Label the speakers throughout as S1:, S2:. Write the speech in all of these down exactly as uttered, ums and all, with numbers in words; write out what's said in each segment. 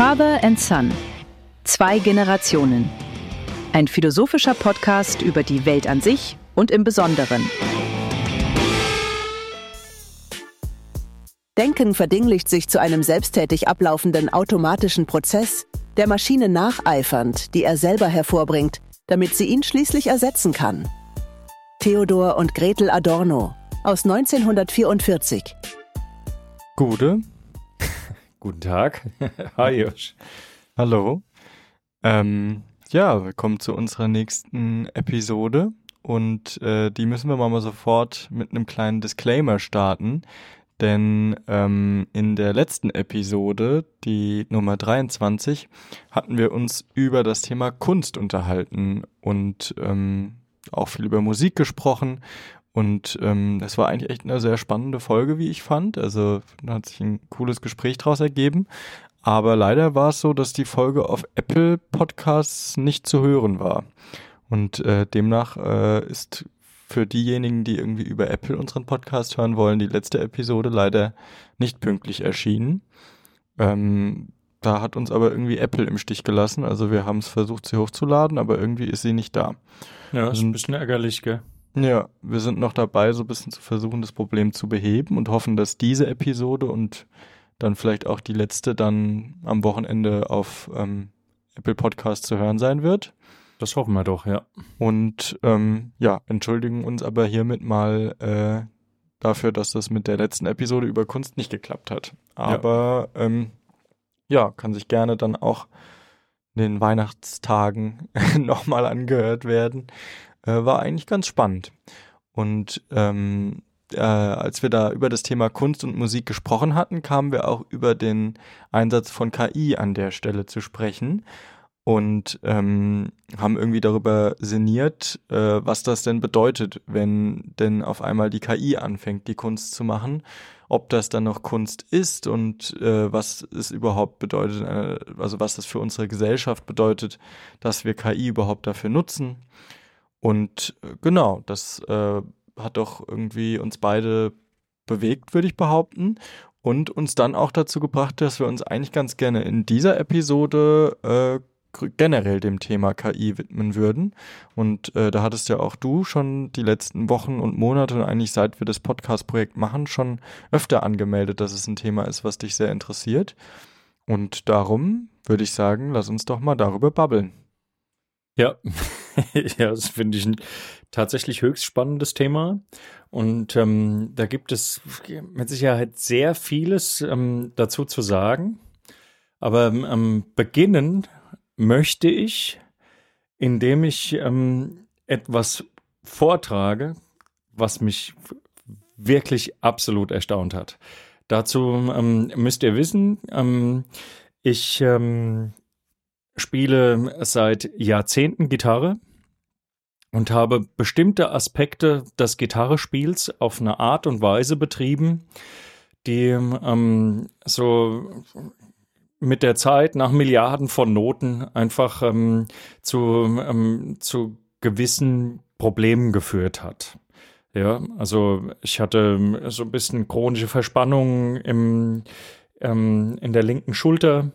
S1: Father and Son. Zwei Generationen. Ein philosophischer Podcast über die Welt an sich und im Besonderen.
S2: Denken verdinglicht sich zu einem selbsttätig ablaufenden automatischen Prozess, der Maschine nacheifernd, die er selber hervorbringt, damit sie ihn schließlich ersetzen kann. Theodor und Gretel Adorno aus neunzehnhundertvierundvierzig.
S3: Gute. Guten Tag. Hi Josh. Hallo. Ähm, ja, willkommen zu unserer nächsten Episode und äh, die müssen wir mal sofort mit einem kleinen Disclaimer starten, denn ähm, in der letzten Episode, die Nummer dreiundzwanzig, hatten wir uns über das Thema Kunst unterhalten und ähm, auch viel über Musik gesprochen. Und ähm, das war eigentlich echt eine sehr spannende Folge, wie ich fand. Also da hat sich ein cooles Gespräch draus ergeben. Aber leider war es so, dass die Folge auf Apple Podcasts nicht zu hören war. Und äh, demnach äh, ist für diejenigen, die irgendwie über Apple unseren Podcast hören wollen, die letzte Episode leider nicht pünktlich erschienen. Ähm, da hat uns aber irgendwie Apple im Stich gelassen. Also wir haben es versucht, sie hochzuladen, aber irgendwie ist sie nicht da.
S4: Ja, ist ein bisschen ärgerlich, gell?
S3: Ja, wir sind noch dabei, so ein bisschen zu versuchen, das Problem zu beheben und hoffen, dass diese Episode und dann vielleicht auch die letzte dann am Wochenende auf ähm, Apple Podcast zu hören sein wird.
S4: Das hoffen wir doch, ja.
S3: Und ähm, ja, entschuldigen uns aber hiermit mal äh, dafür, dass das mit der letzten Episode über Kunst nicht geklappt hat. Aber ja, ähm, ja kann sich gerne dann auch in den Weihnachtstagen nochmal angehört werden. Äh, war eigentlich ganz spannend. Und ähm, äh, als wir da über das Thema Kunst und Musik gesprochen hatten, kamen wir auch über den Einsatz von K I an der Stelle zu sprechen und ähm, haben irgendwie darüber sinniert, äh, was das denn bedeutet, wenn denn auf einmal die K I anfängt, die Kunst zu machen, ob das dann noch Kunst ist und äh, was es überhaupt bedeutet, äh, also was das für unsere Gesellschaft bedeutet, dass wir K I überhaupt dafür nutzen. Und äh, genau, das äh, hat doch irgendwie uns beide bewegt, würde ich behaupten, und uns dann auch dazu gebracht, dass wir uns eigentlich ganz gerne in dieser Episode äh, generell dem Thema K I widmen würden. Und äh, da hattest ja auch du schon die letzten Wochen und Monate und eigentlich seit wir das Podcast-Projekt machen, schon öfter angemeldet, dass es ein Thema ist, was dich sehr interessiert. Und darum würde ich sagen, lass uns doch mal darüber babbeln.
S4: Ja, ja, das finde ich ein tatsächlich höchst spannendes Thema. Und ähm, da gibt es mit Sicherheit sehr vieles ähm, dazu zu sagen. Aber ähm, beginnen möchte ich, indem ich ähm, etwas vortrage, was mich wirklich absolut erstaunt hat. Dazu ähm, müsst ihr wissen, ähm, ich ähm, spiele seit Jahrzehnten Gitarre und habe bestimmte Aspekte des Gitarrespiels auf eine Art und Weise betrieben, die ähm, so mit der Zeit nach Milliarden von Noten einfach ähm, zu, ähm, zu gewissen Problemen geführt hat. Ja, also ich hatte so ein bisschen chronische Verspannungen im, ähm, in der linken Schulter,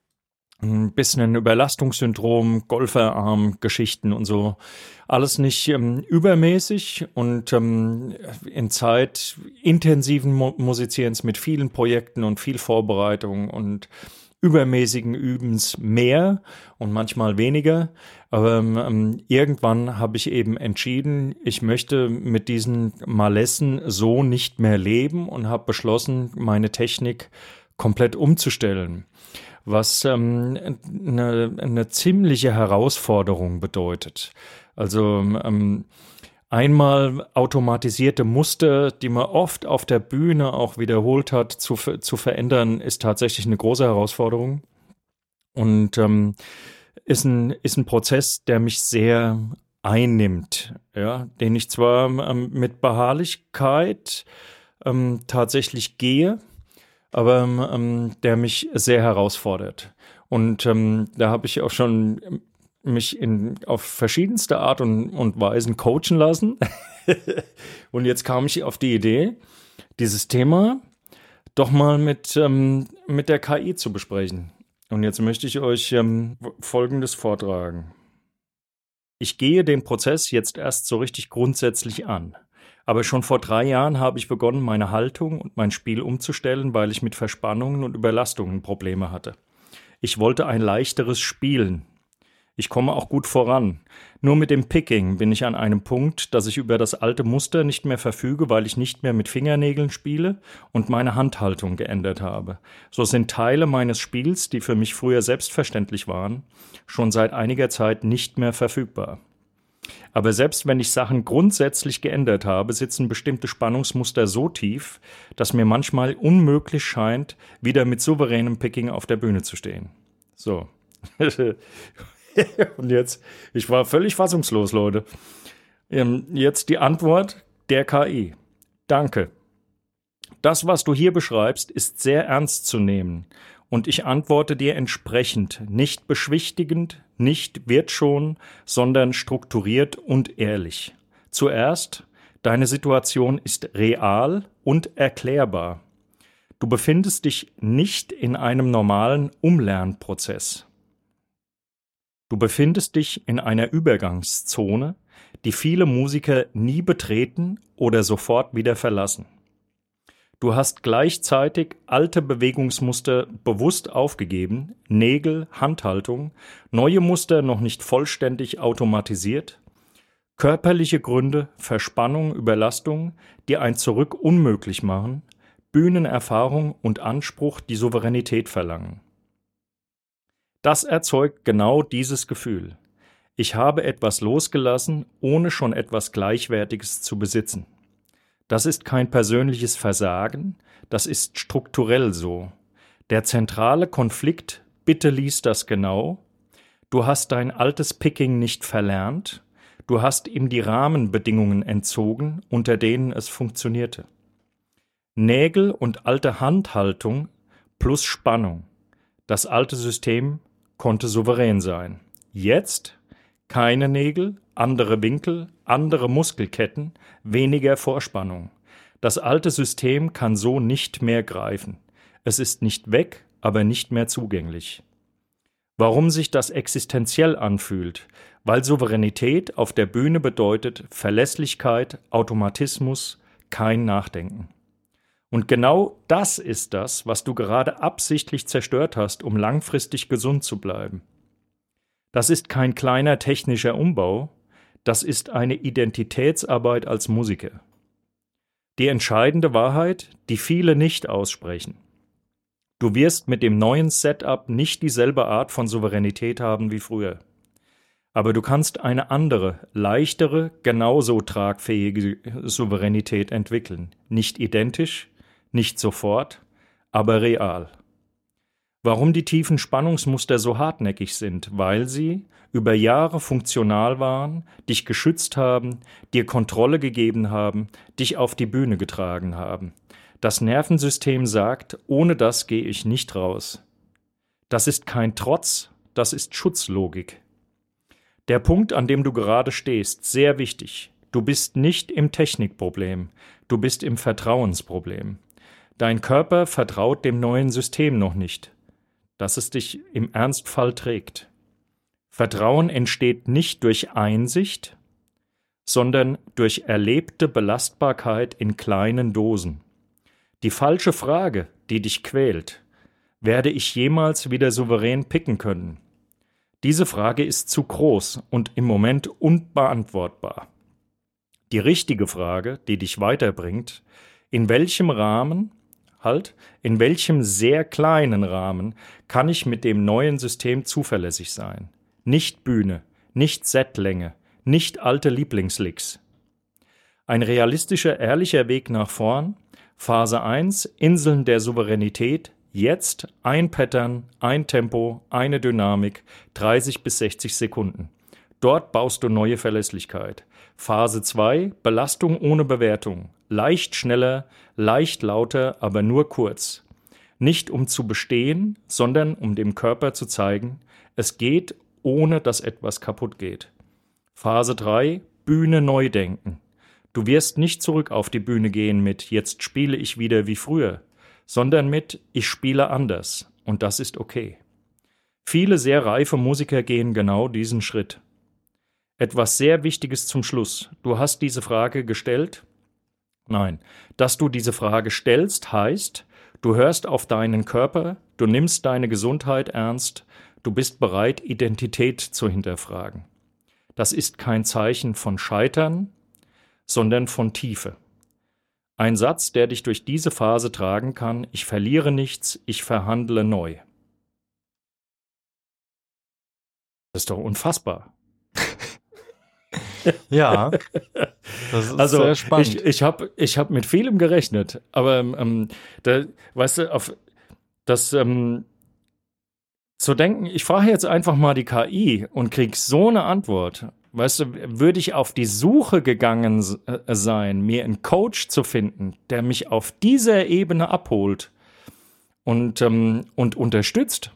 S4: ein bisschen ein Überlastungssyndrom, Golferarm, Geschichten und so. Alles nicht ähm, übermäßig und ähm, in Zeit intensiven Mo- Musizierens mit vielen Projekten und viel Vorbereitung und übermäßigen Übens mehr und manchmal weniger. Aber ähm, irgendwann habe ich eben entschieden, ich möchte mit diesen Malessen so nicht mehr leben und habe beschlossen, meine Technik komplett umzustellen. Was ähm, eine, eine ziemliche Herausforderung bedeutet. Also ähm, einmal automatisierte Muster, die man oft auf der Bühne auch wiederholt hat, zu, zu verändern, ist tatsächlich eine große Herausforderung. Und ähm, ist ein, ist ein Prozess, der mich sehr einnimmt, ja, den ich zwar ähm, mit Beharrlichkeit ähm, tatsächlich gehe, aber ähm, der mich sehr herausfordert. Und ähm, da habe ich auch schon mich in, auf verschiedenste Art und, und Weisen coachen lassen. Und jetzt kam ich auf die Idee, dieses Thema doch mal mit, ähm, mit der K I zu besprechen. und jetzt möchte ich euch ähm, Folgendes vortragen. Ich gehe den Prozess jetzt erst so richtig grundsätzlich an. Aber schon vor drei Jahren habe ich begonnen, meine Haltung und mein Spiel umzustellen, weil ich mit Verspannungen und Überlastungen Probleme hatte. Ich wollte ein leichteres Spielen. Ich komme auch gut voran. Nur mit dem Picking bin ich an einem Punkt, dass ich über das alte Muster nicht mehr verfüge, weil ich nicht mehr mit Fingernägeln spiele und meine Handhaltung geändert habe. So sind Teile meines Spiels, die für mich früher selbstverständlich waren, schon seit einiger Zeit nicht mehr verfügbar. Aber selbst wenn ich Sachen grundsätzlich geändert habe, sitzen bestimmte Spannungsmuster so tief, dass mir manchmal unmöglich scheint, wieder mit souveränem Picking auf der Bühne zu stehen. So. Und jetzt, ich war völlig fassungslos, Leute. Jetzt die Antwort der K I. Danke. Das, was du hier beschreibst, ist sehr ernst zu nehmen. Und ich antworte dir entsprechend, nicht beschwichtigend, nicht wird schon, sondern strukturiert und ehrlich. Zuerst, deine Situation ist real und erklärbar. Du befindest dich nicht in einem normalen Umlernprozess. Du befindest dich in einer Übergangszone, die viele Musiker nie betreten oder sofort wieder verlassen. Du hast gleichzeitig alte Bewegungsmuster bewusst aufgegeben, Nägel, Handhaltung, neue Muster noch nicht vollständig automatisiert, körperliche Gründe, Verspannung, Überlastung, die ein Zurück unmöglich machen, Bühnenerfahrung und Anspruch, die Souveränität verlangen. Das erzeugt genau dieses Gefühl. Ich habe etwas losgelassen, ohne schon etwas Gleichwertiges zu besitzen. Das ist kein persönliches Versagen, das ist strukturell so. Der zentrale Konflikt, bitte lies das genau, du hast dein altes Picking nicht verlernt, du hast ihm die Rahmenbedingungen entzogen, unter denen es funktionierte. Nägel und alte Handhaltung plus Spannung. Das alte System konnte souverän sein. Jetzt keine Nägel, andere Winkel, andere Muskelketten, weniger Vorspannung. Das alte System kann so nicht mehr greifen. Es ist nicht weg, aber nicht mehr zugänglich. Warum sich das existenziell anfühlt? Weil Souveränität auf der Bühne bedeutet Verlässlichkeit, Automatismus, kein Nachdenken. Und genau das ist das, was du gerade absichtlich zerstört hast, um langfristig gesund zu bleiben. Das ist kein kleiner technischer Umbau, das ist eine Identitätsarbeit als Musiker. Die entscheidende Wahrheit, die viele nicht aussprechen. Du wirst mit dem neuen Setup nicht dieselbe Art von Souveränität haben wie früher. Aber du kannst eine andere, leichtere, genauso tragfähige Souveränität entwickeln. Nicht identisch, nicht sofort, aber real. Warum die tiefen Spannungsmuster so hartnäckig sind? Weil sie über Jahre funktional waren, dich geschützt haben, dir Kontrolle gegeben haben, dich auf die Bühne getragen haben. Das Nervensystem sagt, ohne das gehe ich nicht raus. Das ist kein Trotz, das ist Schutzlogik. Der Punkt, an dem du gerade stehst, sehr wichtig. Du bist nicht im Technikproblem, du bist im Vertrauensproblem. Dein Körper vertraut dem neuen System noch nicht, dass es dich im Ernstfall trägt. Vertrauen entsteht nicht durch Einsicht, sondern durch erlebte Belastbarkeit in kleinen Dosen. Die falsche Frage, die dich quält, werde ich jemals wieder souverän picken können? Diese Frage ist zu groß und im Moment unbeantwortbar. Die richtige Frage, die dich weiterbringt, in welchem Rahmen, halt, in welchem sehr kleinen Rahmen kann ich mit dem neuen System zuverlässig sein? Nicht Bühne, nicht Setlänge, nicht alte Lieblingslicks. Ein realistischer, ehrlicher Weg nach vorn, Phase eins, Inseln der Souveränität, jetzt ein Pattern, ein Tempo, eine Dynamik, dreißig bis sechzig Sekunden. Dort baust du neue Verlässlichkeit. Phase zwei, Belastung ohne Bewertung. Leicht schneller, leicht lauter, aber nur kurz. Nicht um zu bestehen, sondern um dem Körper zu zeigen, es geht, ohne dass etwas kaputt geht. Phase drei, Bühne neu denken. Du wirst nicht zurück auf die Bühne gehen mit »Jetzt spiele ich wieder wie früher«, sondern mit »Ich spiele anders« und das ist okay. Viele sehr reife Musiker gehen genau diesen Schritt. Etwas sehr Wichtiges zum Schluss. Du hast diese Frage gestellt? Nein. Dass du diese Frage stellst, heißt, du hörst auf deinen Körper, du nimmst deine Gesundheit ernst, du bist bereit, Identität zu hinterfragen. Das ist kein Zeichen von Scheitern, sondern von Tiefe. Ein Satz, der dich durch diese Phase tragen kann: Ich verliere nichts, ich verhandle neu. Das ist doch unfassbar.
S3: Ja, das ist
S4: also,
S3: sehr spannend.
S4: Ich, ich habe ich hab mit vielem gerechnet, aber ähm, da, weißt du, auf das ähm, zu denken, ich frage jetzt einfach mal die K I und krieg so eine Antwort. Weißt du, würde ich auf die Suche gegangen sein, mir einen Coach zu finden, der mich auf dieser Ebene abholt und, ähm, und unterstützt,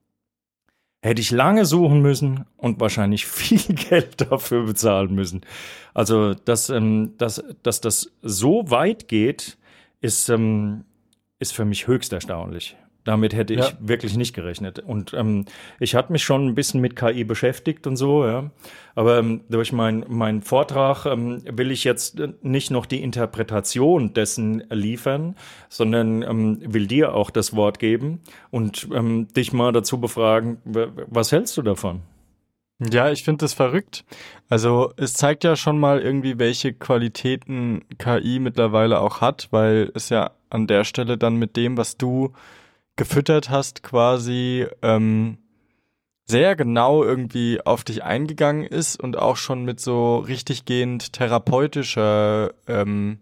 S4: hätte ich lange suchen müssen und wahrscheinlich viel Geld dafür bezahlen müssen. Also, dass, ähm, dass, dass das so weit geht, ist, ähm, ist für mich höchst erstaunlich. Damit hätte ich ja. wirklich nicht gerechnet. Und ähm, ich hatte mich schon ein bisschen mit K I beschäftigt und so, ja. Aber ähm, durch meinen mein Vortrag ähm, will ich jetzt nicht noch die Interpretation dessen liefern, sondern ähm, will dir auch das Wort geben und ähm, dich mal dazu befragen, was hältst du davon?
S3: Ja, ich finde das verrückt. Also es zeigt ja schon mal irgendwie, welche Qualitäten K I mittlerweile auch hat, weil es ja an der Stelle dann mit dem, was du gefüttert hast, quasi ähm, sehr genau irgendwie auf dich eingegangen ist und auch schon mit so richtiggehend therapeutischer ähm,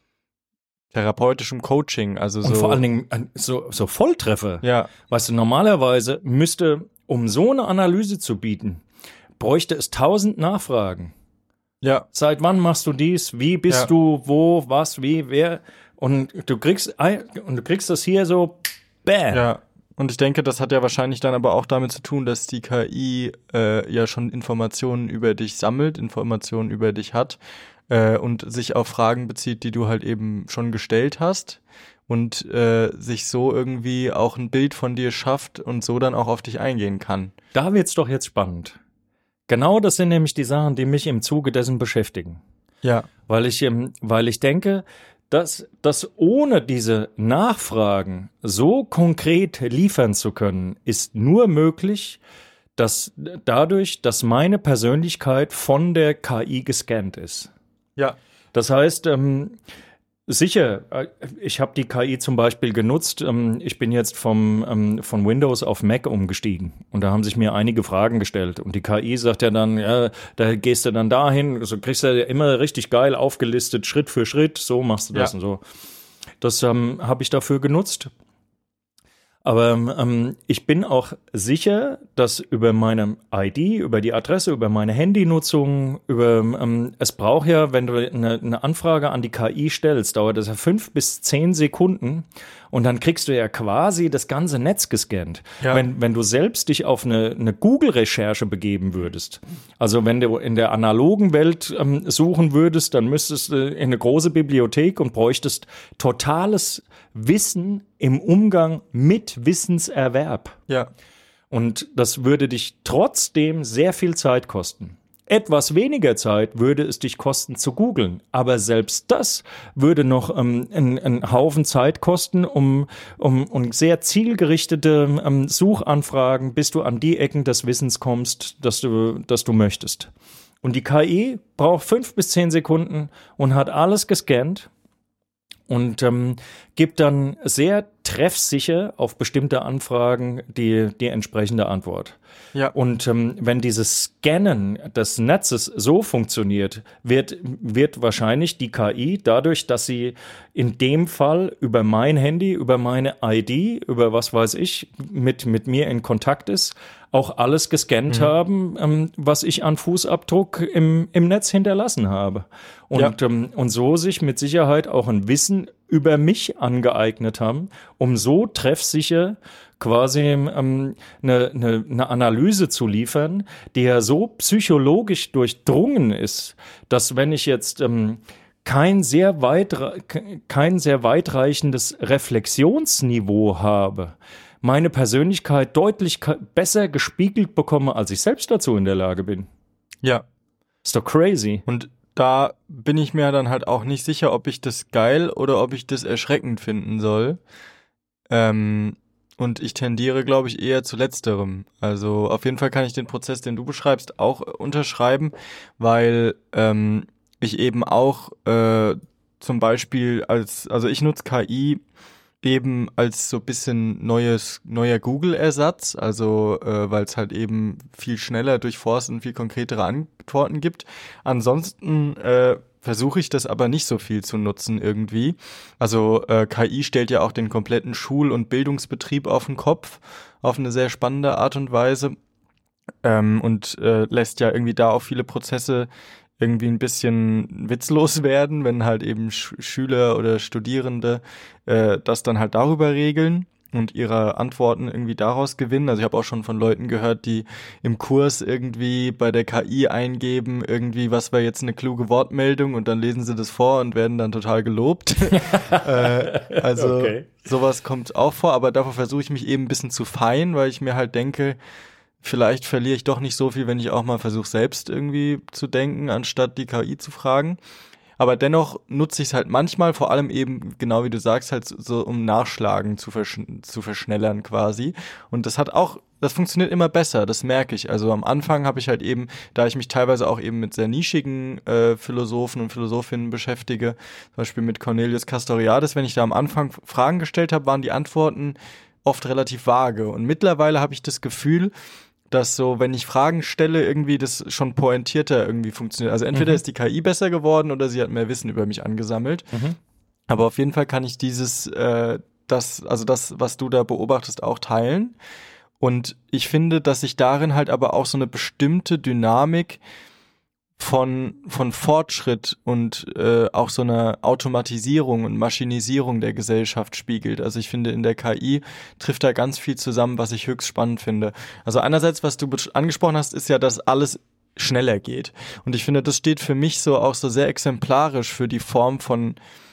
S3: therapeutischem Coaching, also so.
S4: Und vor allen Dingen so, so Volltreffer.
S3: Ja.
S4: Weißt du, normalerweise müsste, um so eine Analyse zu bieten, bräuchte es tausend Nachfragen.
S3: Ja.
S4: Seit wann machst du dies? Wie bist
S3: ja.
S4: du? Wo? Was? Wie? Wer? Und du kriegst und du kriegst das hier so. Bam.
S3: Ja, und ich denke, das hat ja wahrscheinlich dann aber auch damit zu tun, dass die K I äh, ja schon Informationen über dich sammelt, Informationen über dich hat äh, und sich auf Fragen bezieht, die du halt eben schon gestellt hast und äh, sich so irgendwie auch ein Bild von dir schafft und so dann auch auf dich eingehen kann.
S4: Da wird's doch jetzt spannend. Genau das sind nämlich die Sachen, die mich im Zuge dessen beschäftigen.
S3: Ja.
S4: Weil ich, ähm, weil ich denke, Dass, dass ohne diese Nachfragen so konkret liefern zu können, ist nur möglich, dass dadurch, dass meine Persönlichkeit von der K I gescannt ist.
S3: Ja.
S4: Das heißt, ähm, sicher, ich habe die K I zum Beispiel genutzt. Ähm, ich bin jetzt vom, ähm, von Windows auf Mac umgestiegen und da haben sich mir einige Fragen gestellt. Und die K I sagt ja dann, ja, da gehst du dann dahin, so also kriegst du ja immer richtig geil aufgelistet, Schritt für Schritt, so machst du das ja. und so. Das ähm, habe ich dafür genutzt. Aber ähm, ich bin auch sicher, dass über meine I D, über die Adresse, über meine Handynutzung, über ähm, es braucht ja, wenn du eine, eine Anfrage an die K I stellst, dauert das ja fünf bis zehn Sekunden und dann kriegst du ja quasi das ganze Netz gescannt. Ja. Wenn, wenn du selbst dich auf eine, eine Google-Recherche begeben würdest, also wenn du in der analogen Welt ähm, suchen würdest, dann müsstest du in eine große Bibliothek und bräuchtest totales Wissen im Umgang mit Wissenserwerb.
S3: Ja.
S4: Und das würde dich trotzdem sehr viel Zeit kosten. Etwas weniger Zeit würde es dich kosten zu googeln, aber selbst das würde noch ähm, einen, einen Haufen Zeit kosten, um, um, um sehr zielgerichtete ähm, Suchanfragen, bis du an die Ecken des Wissens kommst, das du, das du möchtest. Und die K I braucht fünf bis zehn Sekunden und hat alles gescannt und ähm, gibt dann sehr treffsicher auf bestimmte Anfragen die, die entsprechende Antwort.
S3: Ja.
S4: Und ähm, wenn dieses Scannen des Netzes so funktioniert, wird, wird wahrscheinlich die K I dadurch, dass sie in dem Fall über mein Handy, über meine I D, über was weiß ich, mit, mit mir in Kontakt ist, auch alles gescannt mhm. haben, ähm, was ich an Fußabdruck im, im Netz hinterlassen habe. Und, ja. ähm, und so sich mit Sicherheit auch ein Wissen über mich angeeignet haben, um so treffsicher quasi ähm, eine, eine, eine Analyse zu liefern, die ja so psychologisch durchdrungen ist, dass wenn ich jetzt ähm, kein sehr weit, kein sehr weitreichendes Reflexionsniveau habe, meine Persönlichkeit deutlich ka- besser gespiegelt bekomme, als ich selbst dazu in der Lage bin.
S3: Ja.
S4: Ist doch crazy.
S3: Und da bin ich mir dann halt auch nicht sicher, ob ich das geil oder ob ich das erschreckend finden soll. Ähm, und ich tendiere, glaube ich, eher zu letzterem. Also auf jeden Fall kann ich den Prozess, den du beschreibst, auch äh, unterschreiben, weil ähm, ich eben auch äh, zum Beispiel als, also ich nutze K I eben als so ein bisschen neues, neuer Google-Ersatz, also äh, weil es halt eben viel schneller durchforsten und viel konkretere Antworten gibt. Ansonsten äh, versuche ich das aber nicht so viel zu nutzen irgendwie. Also äh, K I stellt ja auch den kompletten Schul- und Bildungsbetrieb auf den Kopf, auf eine sehr spannende Art und Weise ähm, und äh, lässt ja irgendwie da auch viele Prozesse irgendwie ein bisschen witzlos werden, wenn halt eben Sch- Schüler oder Studierende äh, das dann halt darüber regeln und ihre Antworten irgendwie daraus gewinnen. Also ich habe auch schon von Leuten gehört, die im Kurs irgendwie bei der K I eingeben, irgendwie, was war jetzt eine kluge Wortmeldung, und dann lesen sie das vor und werden dann total gelobt. äh, also
S4: Okay.
S3: sowas kommt auch vor, aber davor versuche ich mich eben ein bisschen zu feien, weil ich mir halt denke, vielleicht verliere ich doch nicht so viel, wenn ich auch mal versuche, selbst irgendwie zu denken, anstatt die K I zu fragen. Aber dennoch nutze ich es halt manchmal, vor allem eben, genau wie du sagst, halt so, um Nachschlagen zu, versch- zu verschnellern quasi. Und das hat auch, das funktioniert immer besser, das merke ich. Also am Anfang habe ich halt eben, da ich mich teilweise auch eben mit sehr nischigen äh, Philosophen und Philosophinnen beschäftige, zum Beispiel mit Cornelius Castoriadis, wenn ich da am Anfang Fragen gestellt habe, waren die Antworten oft relativ vage. Und mittlerweile habe ich das Gefühl, dass so, wenn ich Fragen stelle, irgendwie das schon pointierter irgendwie funktioniert. Also entweder
S4: Mhm.
S3: ist die K I besser geworden oder sie hat mehr Wissen über mich angesammelt.
S4: Mhm.
S3: Aber auf jeden Fall kann ich dieses, äh, das, also das, was du da beobachtest, auch teilen. Und ich finde, dass sich darin halt aber auch so eine bestimmte Dynamik von, von Fortschritt und äh, auch so einer Automatisierung und Maschinisierung der Gesellschaft spiegelt. Also ich finde, in der K I trifft da ganz viel zusammen, was ich höchst spannend finde. Also einerseits, was du be- angesprochen hast, ist ja, dass alles schneller geht. Und ich finde, das steht für mich so auch so sehr exemplarisch für die Form von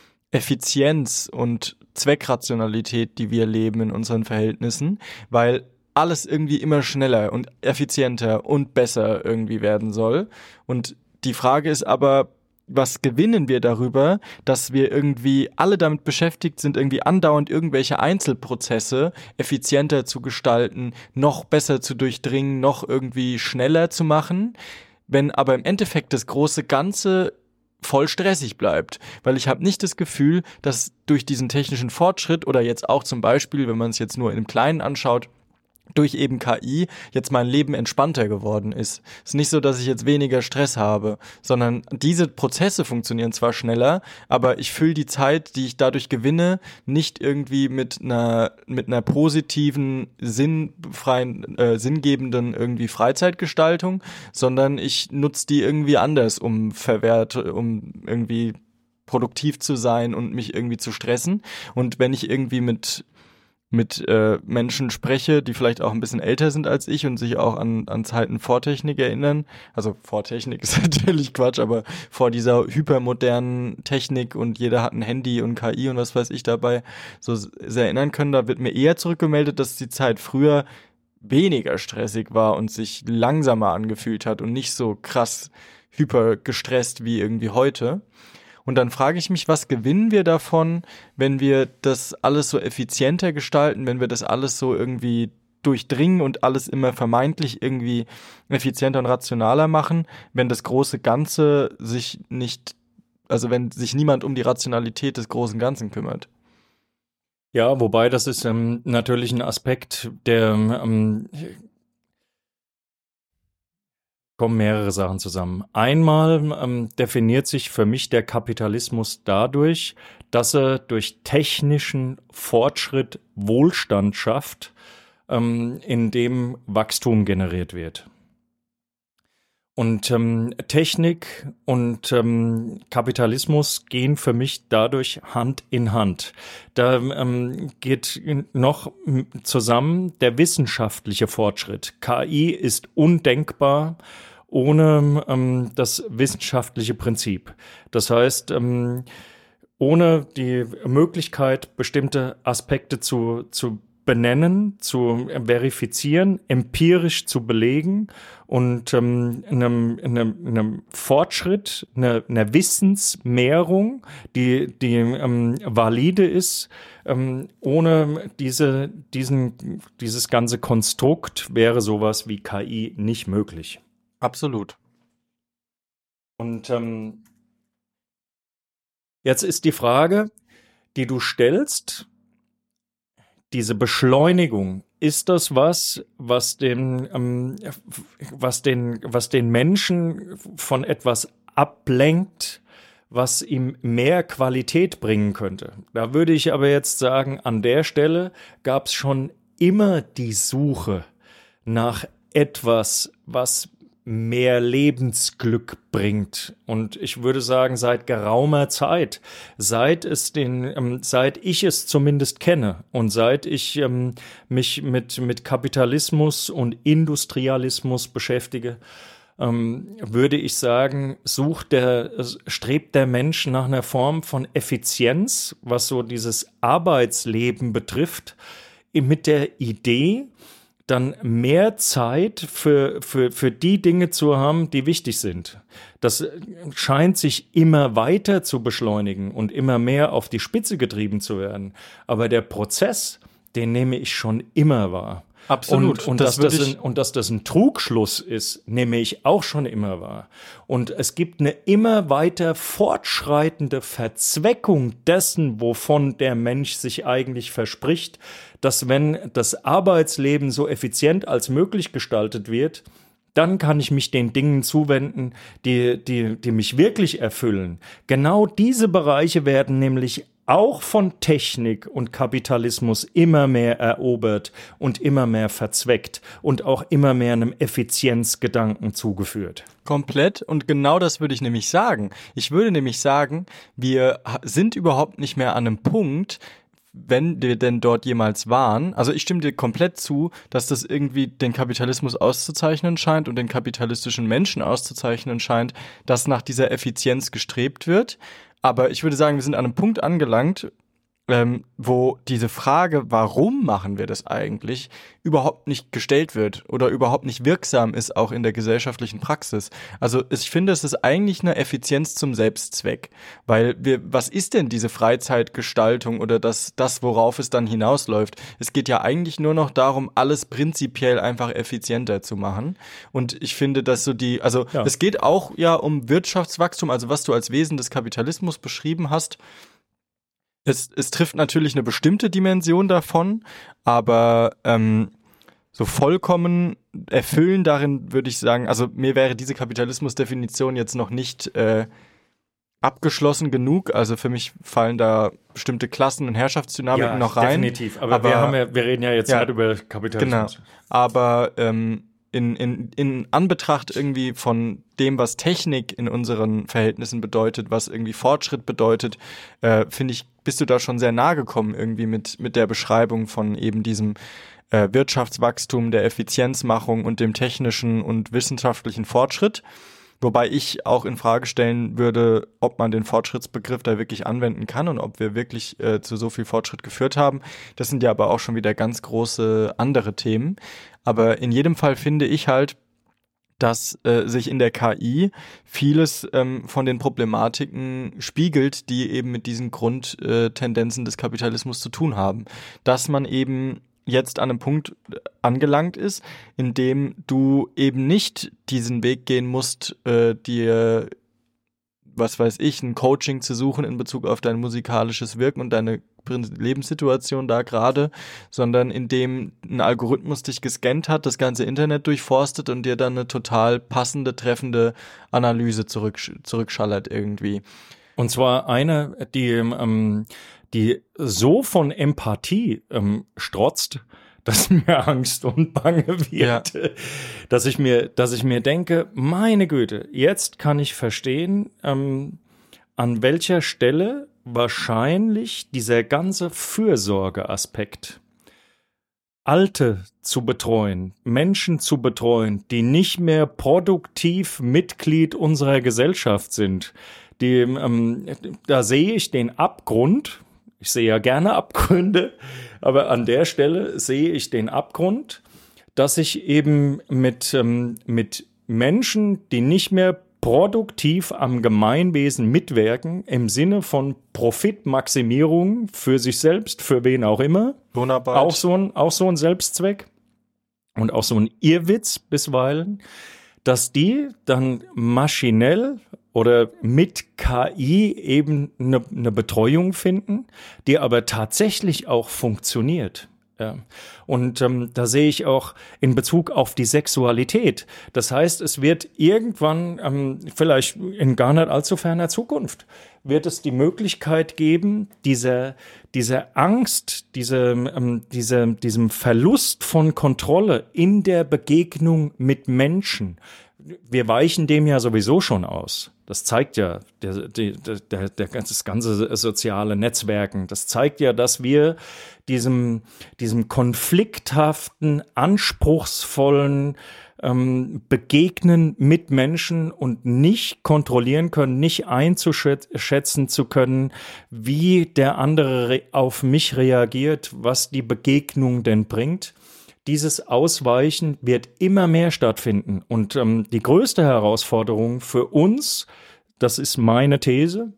S3: Effizienz und Zweckrationalität, die wir leben in unseren Verhältnissen, weil alles irgendwie immer schneller und effizienter und besser irgendwie werden soll. Und die Frage ist aber, was gewinnen wir darüber, dass wir irgendwie alle damit beschäftigt sind, irgendwie andauernd irgendwelche Einzelprozesse effizienter zu gestalten, noch besser zu durchdringen, noch irgendwie schneller zu machen, wenn aber im Endeffekt das große Ganze voll stressig bleibt, weil ich habe nicht das Gefühl, dass durch diesen technischen Fortschritt oder jetzt auch zum Beispiel, wenn man es jetzt nur in einem Kleinen anschaut, durch eben K I jetzt mein Leben entspannter geworden ist. Es ist nicht so, dass ich jetzt weniger Stress habe, sondern diese Prozesse funktionieren zwar schneller, aber ich fülle die Zeit, die ich dadurch gewinne, nicht irgendwie mit einer mit einer positiven, sinnfreien, äh, sinngebenden irgendwie Freizeitgestaltung, sondern ich nutze die irgendwie anders, um verwehrt, um irgendwie produktiv zu sein und mich irgendwie zu stressen. Und wenn ich irgendwie mit mit äh, Menschen spreche, die vielleicht auch ein bisschen älter sind als ich und sich auch an, an Zeiten vor Technik erinnern. Also vor Technik ist natürlich Quatsch, aber vor dieser hypermodernen Technik und jeder hat ein Handy und K I und was weiß ich dabei so sehr erinnern können. Da wird mir eher zurückgemeldet, dass die Zeit früher weniger stressig war und sich langsamer angefühlt hat und nicht so krass hyper gestresst wie irgendwie heute. Und dann frage ich mich, was gewinnen wir davon, wenn wir das alles so effizienter gestalten, wenn wir das alles so irgendwie durchdringen und alles immer vermeintlich irgendwie effizienter und rationaler machen, wenn das große Ganze sich nicht, also wenn sich niemand um die Rationalität des großen Ganzen kümmert.
S4: Ja, wobei das ist ähm, natürlich ein Aspekt, der ähm, kommen mehrere Sachen zusammen. Einmal ähm, definiert sich für mich der Kapitalismus dadurch, dass er durch technischen Fortschritt Wohlstand schafft, ähm, in dem Wachstum generiert wird. Und ähm, Technik und ähm, Kapitalismus gehen für mich dadurch Hand in Hand. Da ähm, geht noch zusammen der wissenschaftliche Fortschritt. K I ist undenkbar ohne ähm, das wissenschaftliche Prinzip. Das heißt, ähm, ohne die Möglichkeit, bestimmte Aspekte zu, zu benennen, zu verifizieren, empirisch zu belegen und ähm, einem, einem, einem Fortschritt, einer, einer Wissensmehrung, die, die ähm, valide ist. Ähm, ohne diese, diesen, dieses ganze Konstrukt wäre sowas wie K I nicht möglich.
S3: Absolut.
S4: Und ähm, jetzt ist die Frage, die du stellst, diese Beschleunigung, ist das was, was den, ähm, was den, was den Menschen von etwas ablenkt, was ihm mehr Qualität bringen könnte? Da würde ich aber jetzt sagen, an der Stelle gab es schon immer die Suche nach etwas, was mehr Lebensglück bringt. Und ich würde sagen, seit geraumer Zeit, seit es den, ähm, seit ich es zumindest kenne und seit ich ähm, mich mit, mit Kapitalismus und Industrialismus beschäftige, ähm, würde ich sagen, sucht der, strebt der Mensch nach einer Form von Effizienz, was so dieses Arbeitsleben betrifft, mit der Idee, dann mehr Zeit für, für, für die Dinge zu haben, die wichtig sind. Das scheint sich immer weiter zu beschleunigen und immer mehr auf die Spitze getrieben zu werden. Aber der Prozess, den nehme ich schon immer wahr.
S3: Absolut.
S4: Und, und, das dass das ein, und dass das ein Trugschluss ist, nehme ich auch schon immer wahr. Und es gibt eine immer weiter fortschreitende Verzweckung dessen, wovon der Mensch sich eigentlich verspricht, dass wenn das Arbeitsleben so effizient als möglich gestaltet wird, dann kann ich mich den Dingen zuwenden, die, die, die mich wirklich erfüllen. Genau diese Bereiche werden nämlich auch von Technik und Kapitalismus immer mehr erobert und immer mehr verzweckt und auch immer mehr einem Effizienzgedanken zugeführt.
S3: Komplett, und genau das würde ich nämlich sagen. Ich würde nämlich sagen, wir sind überhaupt nicht mehr an einem Punkt, wenn wir denn dort jemals waren. Also ich stimme dir komplett zu, dass das irgendwie den Kapitalismus auszuzeichnen scheint und den kapitalistischen Menschen auszuzeichnen scheint, dass nach dieser Effizienz gestrebt wird. Aber ich würde sagen, wir sind an einem Punkt angelangt, ähm, wo diese Frage, warum machen wir das eigentlich, überhaupt nicht gestellt wird oder überhaupt nicht wirksam ist, auch in der gesellschaftlichen Praxis. Also ich finde, es ist eigentlich eine Effizienz zum Selbstzweck, weil wir, was ist denn diese Freizeitgestaltung oder das, das, worauf es dann hinausläuft? Es geht ja eigentlich nur noch darum, alles prinzipiell einfach effizienter zu machen. Und ich finde, dass so die, also ja. Es geht auch ja um Wirtschaftswachstum, also was du als Wesen des Kapitalismus beschrieben hast. Es, es trifft natürlich eine bestimmte Dimension davon, aber ähm, so vollkommen erfüllen darin würde ich sagen, also mir wäre diese Kapitalismusdefinition jetzt noch nicht äh, abgeschlossen genug. Also für mich fallen da bestimmte Klassen- und Herrschaftsdynamiken
S4: ja,
S3: noch rein.
S4: Definitiv, aber, aber wir, haben ja, wir reden ja jetzt ja, nicht über Kapitalismus.
S3: Genau, aber ähm, In, in, in Anbetracht irgendwie von dem, was Technik in unseren Verhältnissen bedeutet, was irgendwie Fortschritt bedeutet, äh, finde ich, bist du da schon sehr nahe gekommen irgendwie mit, mit der Beschreibung von eben diesem äh, Wirtschaftswachstum, der Effizienzmachung und dem technischen und wissenschaftlichen Fortschritt. Wobei ich auch in Frage stellen würde, ob man den Fortschrittsbegriff da wirklich anwenden kann und ob wir wirklich äh, zu so viel Fortschritt geführt haben. Das sind ja aber auch schon wieder ganz große andere Themen. Aber in jedem Fall finde ich halt, dass äh, sich in der K I vieles ähm, von den Problematiken spiegelt, die eben mit diesen Grundtendenzen des Kapitalismus zu tun haben. Dass man eben jetzt an einem Punkt angelangt ist, in dem du eben nicht diesen Weg gehen musst, äh, dir, was weiß ich, ein Coaching zu suchen in Bezug auf dein musikalisches Wirken und deine Lebenssituation da gerade, sondern in dem ein Algorithmus dich gescannt hat, das ganze Internet durchforstet und dir dann eine total passende, treffende Analyse zurück, zurückschallert irgendwie.
S4: Und zwar eine, die ähm, die so von Empathie ähm, strotzt, dass mir Angst und Bange wird, ja. dass ich mir, dass ich mir denke, meine Güte, jetzt kann ich verstehen, ähm, an welcher Stelle wahrscheinlich dieser ganze Fürsorgeaspekt, Alte zu betreuen, Menschen zu betreuen, die nicht mehr produktiv Mitglied unserer Gesellschaft sind, die, ähm, da sehe ich den Abgrund Ich sehe ja gerne Abgründe, aber an der Stelle sehe ich den Abgrund, dass ich eben mit, ähm, mit Menschen, die nicht mehr produktiv am Gemeinwesen mitwirken, im Sinne von Profitmaximierung für sich selbst, für wen auch immer.
S3: Lohnarbeit.
S4: Auch so ein, auch so ein Selbstzweck und auch so ein Irrwitz bisweilen, dass die dann maschinell oder mit K I eben eine, eine Betreuung finden, die aber tatsächlich auch funktioniert. Ja. Und ähm, da sehe ich auch in Bezug auf die Sexualität. Das heißt, es wird irgendwann, ähm, vielleicht in gar nicht allzu ferner Zukunft, wird es die Möglichkeit geben, diese, diese Angst, diese, ähm, diese, diesem Verlust von Kontrolle in der Begegnung mit Menschen. Wir weichen dem ja sowieso schon aus. Das zeigt ja der, der, der, der, das ganze soziale Netzwerken. Das zeigt ja, dass wir diesem, diesem konflikthaften, anspruchsvollen ähm, Begegnen mit Menschen und nicht kontrollieren können, nicht einzuschätzen zu können, wie der andere auf mich reagiert, was die Begegnung denn bringt. Dieses Ausweichen wird immer mehr stattfinden. Und ähm, die größte Herausforderung für uns, das ist meine These,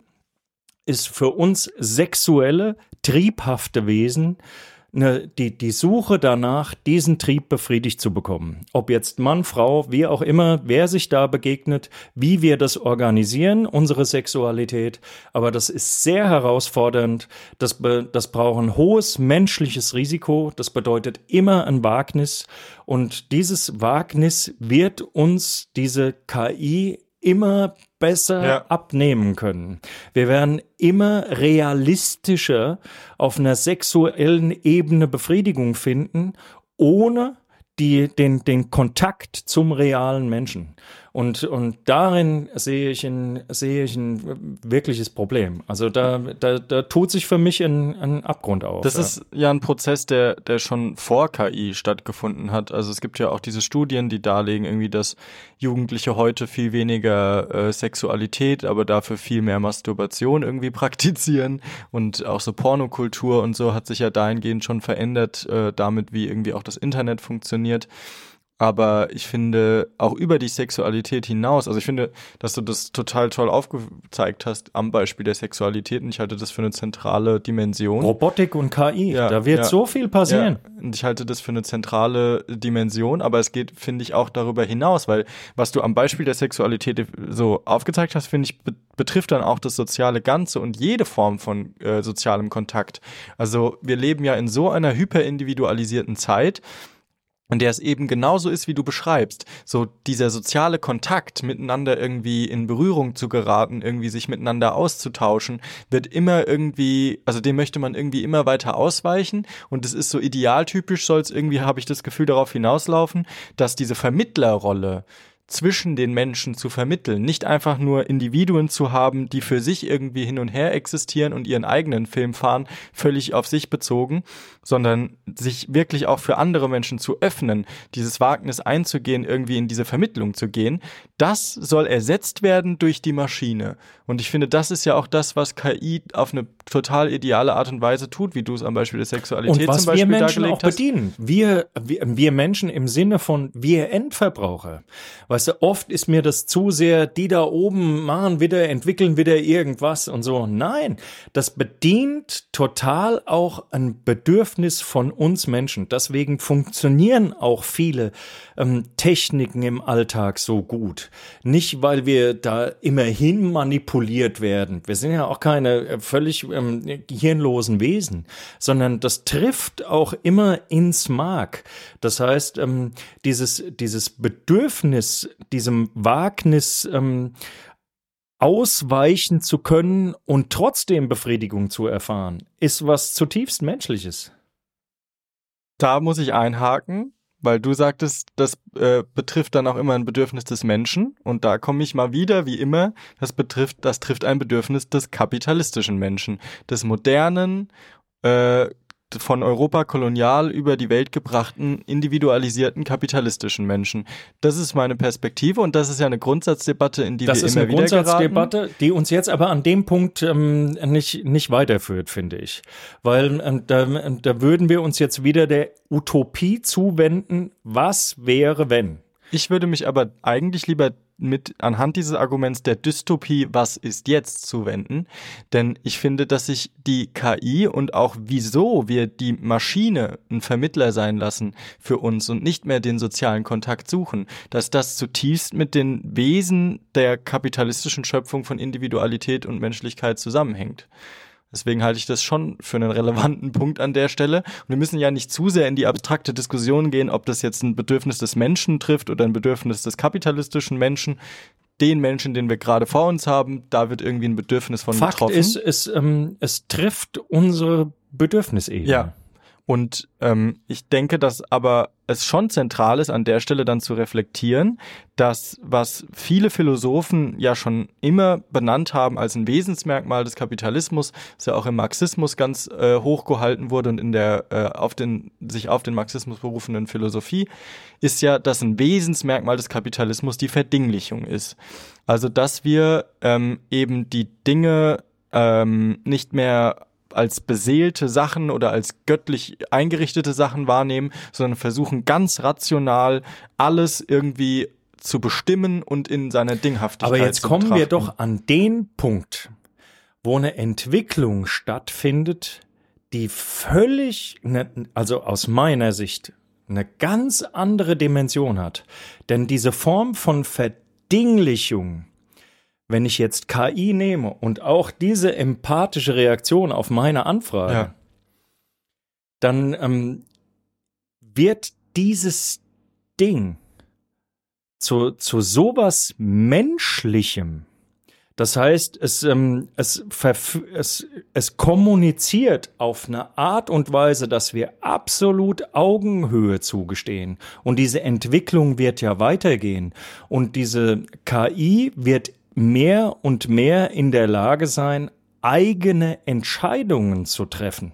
S4: ist für uns sexuelle, triebhafte Wesen, ne, die, die Suche danach, diesen Trieb befriedigt zu bekommen. Ob jetzt Mann, Frau, wie auch immer, wer sich da begegnet, wie wir das organisieren, unsere Sexualität. Aber das ist sehr herausfordernd. Das, be, das braucht ein hohes menschliches Risiko. Das bedeutet immer ein Wagnis. Und dieses Wagnis wird uns diese K I immer besser ja. abnehmen können. Wir werden immer realistischer auf einer sexuellen Ebene Befriedigung finden, ohne die, den, den Kontakt zum realen Menschen. Und, und darin sehe ich ein, sehe ich ein wirkliches Problem. Also da, da, da tut sich für mich ein, ein Abgrund auf.
S3: Das
S4: ja.
S3: ist ja ein Prozess, der, der schon vor K I stattgefunden hat. Also es gibt ja auch diese Studien, die darlegen irgendwie, dass Jugendliche heute viel weniger äh, Sexualität, aber dafür viel mehr Masturbation irgendwie praktizieren. Und auch so Pornokultur und so hat sich ja dahingehend schon verändert, äh, damit wie irgendwie auch das Internet funktioniert. Aber ich finde, auch über die Sexualität hinaus, also ich finde, dass du das total toll aufgezeigt hast am Beispiel der Sexualität, und ich halte das für eine zentrale Dimension.
S4: Robotik und K I,
S3: ja,
S4: da wird
S3: ja,
S4: so viel passieren.
S3: Ja, und ich halte das für eine zentrale Dimension, aber es geht, finde ich, auch darüber hinaus, weil was du am Beispiel der Sexualität so aufgezeigt hast, finde ich, be- betrifft dann auch das soziale Ganze und jede Form von äh, sozialem Kontakt. Also wir leben ja in so einer hyperindividualisierten Zeit, und der es eben genauso ist, wie du beschreibst. So dieser soziale Kontakt, miteinander irgendwie in Berührung zu geraten, irgendwie sich miteinander auszutauschen, wird immer irgendwie, also dem möchte man irgendwie immer weiter ausweichen. Und es ist so idealtypisch, soll es irgendwie, habe ich das Gefühl, darauf hinauslaufen, dass diese Vermittlerrolle zwischen den Menschen zu vermitteln, nicht einfach nur Individuen zu haben, die für sich irgendwie hin und her existieren und ihren eigenen Film fahren, völlig auf sich bezogen, sondern sich wirklich auch für andere Menschen zu öffnen, dieses Wagnis einzugehen, irgendwie in diese Vermittlung zu gehen, das soll ersetzt werden durch die Maschine. Und ich finde, das ist ja auch das, was K I auf eine total ideale Art und Weise tut, wie du es am Beispiel der Sexualität zum Beispiel dargelegt hast. Und was wir Menschen auch
S4: bedienen. Wir, wir, wir Menschen im Sinne von wir Endverbraucher. Weißt du, oft ist mir das zu sehr, die da oben machen wieder, entwickeln wieder irgendwas und so. Nein, das bedient total auch ein Bedürfnis von uns Menschen. Deswegen funktionieren auch viele ähm, Techniken im Alltag so gut. Nicht, weil wir da immerhin manipuliert werden. Wir sind ja auch keine äh, völlig ähm, gehirnlosen Wesen, sondern das trifft auch immer ins Mark. Das heißt, ähm, dieses, dieses Bedürfnis, diesem Wagnis ähm, ausweichen zu können und trotzdem Befriedigung zu erfahren, ist was zutiefst Menschliches.
S3: Da muss ich einhaken, weil du sagtest, das äh, betrifft dann auch immer ein Bedürfnis des Menschen, und da komme ich mal wieder, wie immer, das betrifft, das trifft ein Bedürfnis des kapitalistischen Menschen, des modernen, äh, von Europa kolonial über die Welt gebrachten, individualisierten, kapitalistischen Menschen. Das ist meine Perspektive und das ist ja eine Grundsatzdebatte, in die
S4: das
S3: wir immer wieder geraten. Das ist eine
S4: Grundsatzdebatte, die uns jetzt aber an dem Punkt ähm, nicht, nicht weiterführt, finde ich. Weil ähm, da, da würden wir uns jetzt wieder der Utopie zuwenden, was wäre, wenn?
S3: Ich würde mich aber eigentlich lieber mit anhand dieses Arguments der Dystopie, was ist jetzt, zuwenden. Denn ich finde, dass sich die K I und auch wieso wir die Maschine ein Vermittler sein lassen für uns und nicht mehr den sozialen Kontakt suchen, dass das zutiefst mit den Wesen der kapitalistischen Schöpfung von Individualität und Menschlichkeit zusammenhängt. Deswegen halte ich das schon für einen relevanten Punkt an der Stelle. Und wir müssen ja nicht zu sehr in die abstrakte Diskussion gehen, ob das jetzt ein Bedürfnis des Menschen trifft oder ein Bedürfnis des kapitalistischen Menschen. Den Menschen, den wir gerade vor uns haben, da wird irgendwie ein Bedürfnis von
S4: Fakt
S3: getroffen.
S4: Fakt ist, es, ähm, es trifft unsere Bedürfnisebene.
S3: Ja. Und ähm, ich denke, dass aber es schon zentral ist, an der Stelle dann zu reflektieren, dass was viele Philosophen ja schon immer benannt haben als ein Wesensmerkmal des Kapitalismus, das ja auch im Marxismus ganz äh, hochgehalten wurde und in der äh, auf den sich auf den Marxismus berufenden Philosophie, ist ja, dass ein Wesensmerkmal des Kapitalismus die Verdinglichung ist. Also dass wir ähm, eben die Dinge ähm, nicht mehr als beseelte Sachen oder als göttlich eingerichtete Sachen wahrnehmen, sondern versuchen ganz rational alles irgendwie zu bestimmen und in seiner Dinghaftigkeit zu
S4: Aber jetzt
S3: zu
S4: kommen
S3: betrachten.
S4: wir doch an den Punkt, wo eine Entwicklung stattfindet, die völlig, also aus meiner Sicht, eine ganz andere Dimension hat. Denn diese Form von Verdinglichung, wenn ich jetzt K I nehme und auch diese empathische Reaktion auf meine Anfrage, ja. dann ähm, wird dieses Ding zu, zu sowas Menschlichem. Das heißt, es, ähm, es, verf- es, es kommuniziert auf eine Art und Weise, dass wir absolut Augenhöhe zugestehen. Und diese Entwicklung wird ja weitergehen. Und diese K I wird mehr und mehr in der Lage sein, eigene Entscheidungen zu treffen.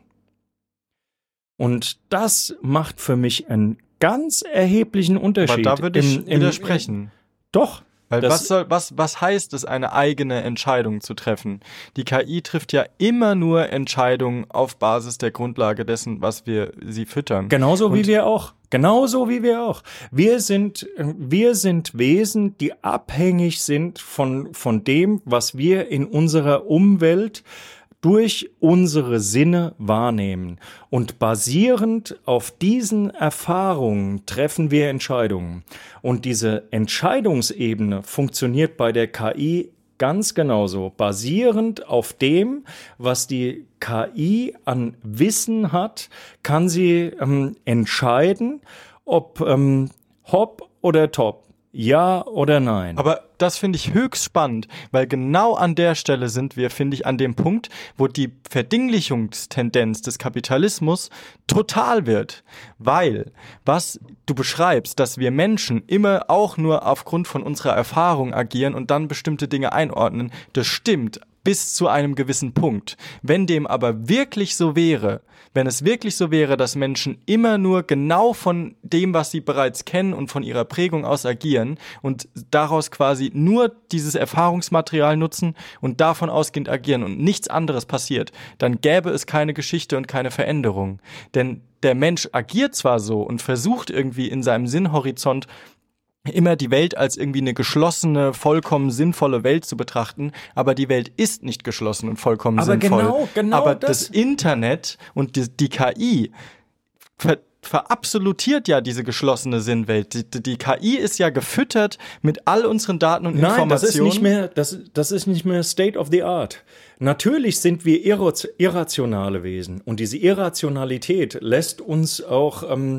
S4: Und das macht für mich einen ganz erheblichen Unterschied.
S3: Aber da würde ich
S4: im, im,
S3: widersprechen.
S4: Doch.
S3: Weil
S4: das,
S3: was soll, was, was heißt es, eine eigene Entscheidung zu treffen? Die K I trifft ja immer nur Entscheidungen auf Basis der Grundlage dessen, was wir sie füttern.
S4: Genauso
S3: Und
S4: wie wir auch. Genauso wie wir auch. Wir sind, wir sind Wesen, die abhängig sind von, von dem, was wir in unserer Umwelt durch unsere Sinne wahrnehmen. Und basierend auf diesen Erfahrungen treffen wir Entscheidungen. Und diese Entscheidungsebene funktioniert bei der K I ganz genauso. Basierend auf dem, was die K I an Wissen hat, kann sie ähm, entscheiden, ob ähm, hopp oder top. Ja oder nein?
S3: Aber das finde ich höchst spannend, weil genau an der Stelle sind wir, finde ich, an dem Punkt, wo die Verdinglichungstendenz des Kapitalismus total wird. Weil, was du beschreibst, dass wir Menschen immer auch nur aufgrund von unserer Erfahrung agieren und dann bestimmte Dinge einordnen, das stimmt bis zu einem gewissen Punkt. Wenn dem aber wirklich so wäre, wenn es wirklich so wäre, dass Menschen immer nur genau von dem, was sie bereits kennen und von ihrer Prägung aus agieren und daraus quasi nur dieses Erfahrungsmaterial nutzen und davon ausgehend agieren und nichts anderes passiert, dann gäbe es keine Geschichte und keine Veränderung. Denn der Mensch agiert zwar so und versucht irgendwie in seinem Sinnhorizont immer die Welt als irgendwie eine geschlossene, vollkommen sinnvolle Welt zu betrachten, aber die Welt ist nicht geschlossen und vollkommen
S4: aber
S3: sinnvoll.
S4: Genau, genau
S3: aber
S4: das,
S3: das Internet und die, die K I ver, verabsolutiert ja diese geschlossene Sinnwelt. Die, die K I ist ja gefüttert mit all unseren Daten und
S4: Nein,
S3: Informationen.
S4: das ist nicht mehr, das, das ist nicht mehr State of the Art. Natürlich sind wir irrationale Wesen und diese Irrationalität lässt uns auch ähm,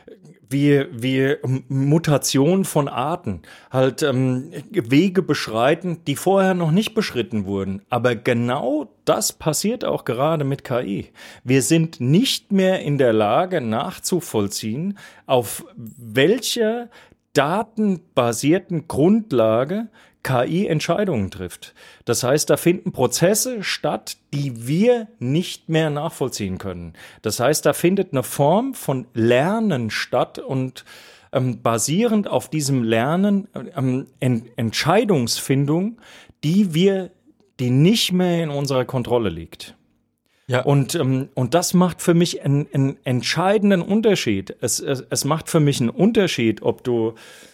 S4: wie, wie Mutation von Arten halt ähm, Wege beschreiten, die vorher noch nicht beschritten wurden. Aber genau das passiert auch gerade mit K I. Wir sind nicht mehr in der Lage nachzuvollziehen, auf welcher datenbasierten Grundlage K I Entscheidungen trifft. Das heißt, da finden Prozesse statt, die wir nicht mehr nachvollziehen können. Das heißt, da findet eine Form von Lernen statt und ähm, basierend auf diesem Lernen ähm, Ent- Entscheidungsfindung, die wir, die nicht mehr in unserer Kontrolle liegt. Ja. Und, ähm, und das macht für mich einen, einen entscheidenden Unterschied. Es, es, es macht für mich einen Unterschied, ob du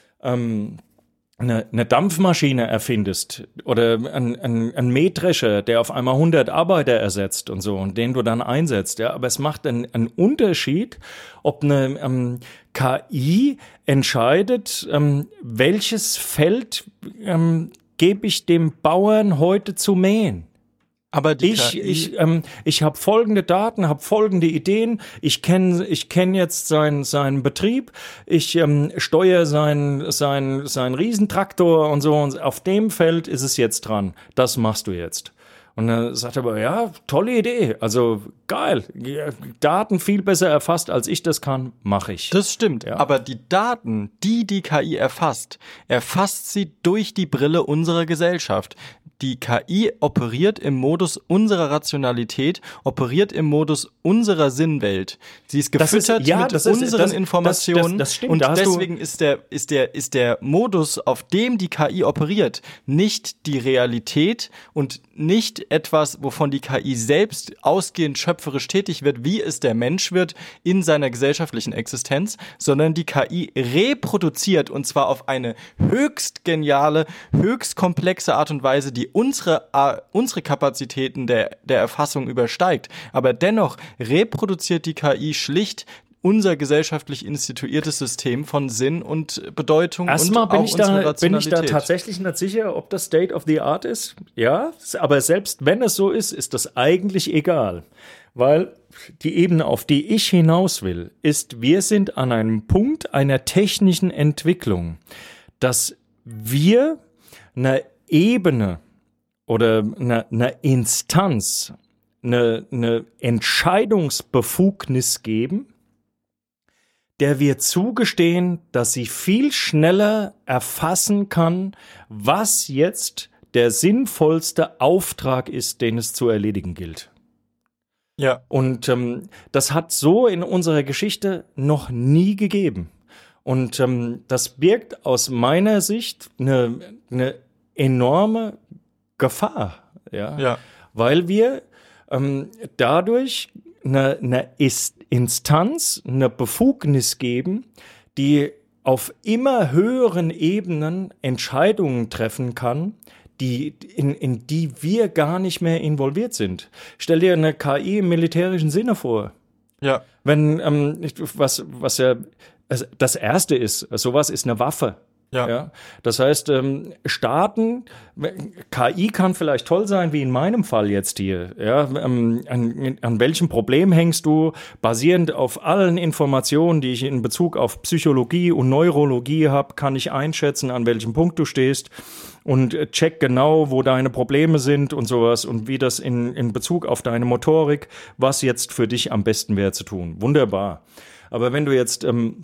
S4: ähm, eine, eine Dampfmaschine erfindest oder ein, ein, ein Mähdrescher, der auf einmal hundert Arbeiter ersetzt und so und den du dann einsetzt. Ja, aber es macht einen, einen Unterschied, ob eine ähm, K I entscheidet, ähm, welches Feld ähm, gebe ich dem Bauern heute zu mähen. Aber die ich, K I ich, ähm, ich habe folgende Daten, habe folgende Ideen. Ich kenne, ich kenne jetzt seinen seinen Betrieb. Ich ähm, steuere seinen seinen seinen Riesentraktor und so. Und auf dem Feld ist es jetzt dran. Das machst du jetzt. Und dann sagt er aber, ja, tolle Idee. Also geil. Daten viel besser erfasst, als ich das kann, mache ich.
S3: Das stimmt. Ja. Aber die Daten, die die K I erfasst, erfasst sie durch die Brille unserer Gesellschaft. Die K I operiert im Modus unserer Rationalität, operiert im Modus unserer Sinnwelt. Sie ist gefüttert ist, ja, mit unseren ist, das,
S4: Das,
S3: Informationen
S4: das, das stimmt,
S3: und
S4: da
S3: deswegen ist der, ist, der, ist der Modus, auf dem die K I operiert, nicht die Realität und nicht etwas, wovon die K I selbst ausgehend schöpferisch tätig wird, wie es der Mensch wird in seiner gesellschaftlichen Existenz, sondern die K I reproduziert und zwar auf eine höchst geniale, höchst komplexe Art und Weise, die unsere, uh, unsere Kapazitäten der, der Erfassung übersteigt. Aber dennoch reproduziert die K I schlicht unser gesellschaftlich instituiertes System von Sinn und Bedeutung
S4: Erstmal
S3: und
S4: bin
S3: auch
S4: ich
S3: unsere
S4: da,
S3: Rationalität.
S4: Bin ich da tatsächlich nicht sicher, ob das State of the Art ist. Ja, aber selbst wenn es so ist, ist das eigentlich egal. Weil die Ebene, auf die ich hinaus will, ist, wir sind an einem Punkt einer technischen Entwicklung, dass wir eine Ebene oder eine, eine Instanz, eine, eine Entscheidungsbefugnis geben, der wir zugestehen, dass sie viel schneller erfassen kann, was jetzt der sinnvollste Auftrag ist, den es zu erledigen gilt. Ja. Und ähm, das hat so in unserer Geschichte noch nie gegeben. Und ähm, das birgt aus meiner Sicht eine, eine enorme Gefahr, ja, ja. Weil wir ähm, dadurch eine, eine Instanz, eine Befugnis geben, die auf immer höheren Ebenen Entscheidungen treffen kann, die, in, in die wir gar nicht mehr involviert sind. Stell dir eine K I im militärischen Sinne vor. Ja. Wenn, ähm, was, was ja das Erste ist, sowas ist eine Waffe. Ja. Ja. Das heißt, ähm, Staaten, K I kann vielleicht toll sein, wie in meinem Fall jetzt hier. Ja, ähm, an, an welchem Problem hängst du? Basierend auf allen Informationen, die ich in Bezug auf Psychologie und Neurologie habe, kann ich einschätzen, an welchem Punkt du stehst und check genau, wo deine Probleme sind und sowas und wie das in, in Bezug auf deine Motorik, was jetzt für dich am besten wäre zu tun. Wunderbar. Aber wenn du jetzt ähm,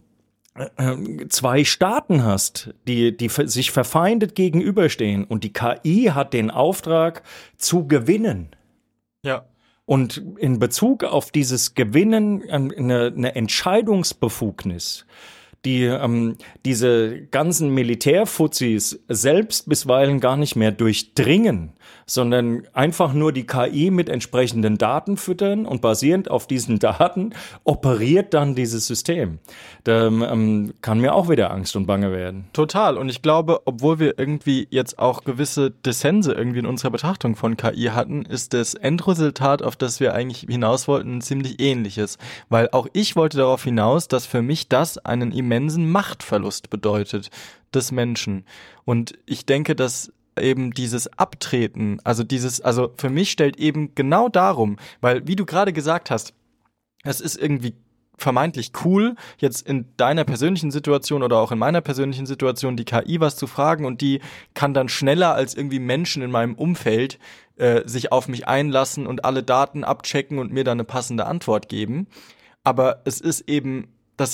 S4: zwei Staaten hast, die, die sich verfeindet gegenüberstehen und die K I hat den Auftrag zu gewinnen. Ja. Und in Bezug auf dieses Gewinnen eine, eine Entscheidungsbefugnis, die ähm, diese ganzen Militärfuzis selbst bisweilen gar nicht mehr durchdringen, sondern einfach nur die K I mit entsprechenden Daten füttern und basierend auf diesen Daten operiert dann dieses System. Da ähm, kann mir auch wieder Angst und Bange werden.
S3: Total. Und ich glaube, obwohl wir irgendwie jetzt auch gewisse Dissense irgendwie in unserer Betrachtung von K I hatten, ist das Endresultat, auf das wir eigentlich hinaus wollten, ein ziemlich ähnliches. Weil auch ich wollte darauf hinaus, dass für mich das einen immensen Machtverlust bedeutet des Menschen. Und ich denke, dass eben dieses Abtreten, also dieses, also für mich stellt eben genau darum, weil wie du gerade gesagt hast, es ist irgendwie vermeintlich cool, jetzt in deiner persönlichen Situation oder auch in meiner persönlichen Situation die K I was zu fragen und die kann dann schneller als irgendwie Menschen in meinem Umfeld äh, sich auf mich einlassen und alle Daten abchecken und mir dann eine passende Antwort geben. Aber es ist eben, das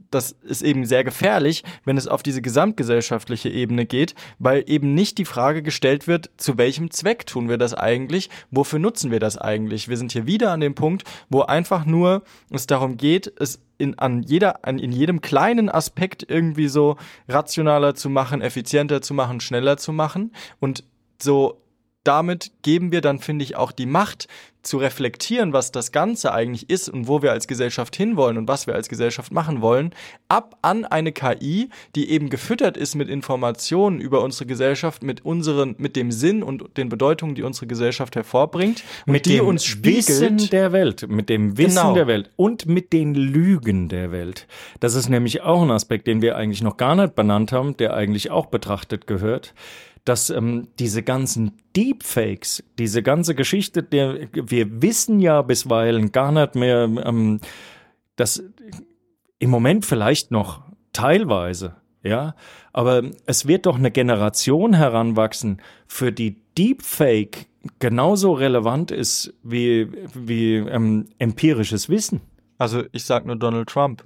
S3: das ist eben sehr gefährlich, wenn es auf diese gesamtgesellschaftliche Ebene geht, weil eben nicht die Frage gestellt wird, zu welchem Zweck tun wir das eigentlich, wofür nutzen wir das eigentlich? Wir sind hier wieder an dem Punkt, wo einfach nur es darum geht, es in, an jeder, an, in jedem kleinen Aspekt irgendwie so rationaler zu machen, effizienter zu machen, schneller zu machen und so damit geben wir dann, finde ich, auch die Macht zu reflektieren, was das Ganze eigentlich ist und wo wir als Gesellschaft hinwollen und was wir als Gesellschaft machen wollen, ab an eine K I, die eben gefüttert ist mit Informationen über unsere Gesellschaft, mit unseren, mit dem Sinn und den Bedeutungen, die unsere Gesellschaft hervorbringt und
S4: mit
S3: die
S4: dem
S3: uns spiegelt.
S4: Wissen der Welt, mit dem Wissen
S3: Genau.
S4: der Welt und mit den Lügen der Welt. Das ist nämlich auch ein Aspekt, den wir eigentlich noch gar nicht benannt haben, der eigentlich auch betrachtet gehört. Dass ähm, diese ganzen Deepfakes, diese ganze Geschichte, der, wir wissen ja bisweilen gar nicht mehr, ähm, dass im Moment vielleicht noch teilweise, ja, aber es wird doch eine Generation heranwachsen, für die Deepfake genauso relevant ist wie, wie ähm, empirisches Wissen.
S3: Also ich sag nur Donald Trump.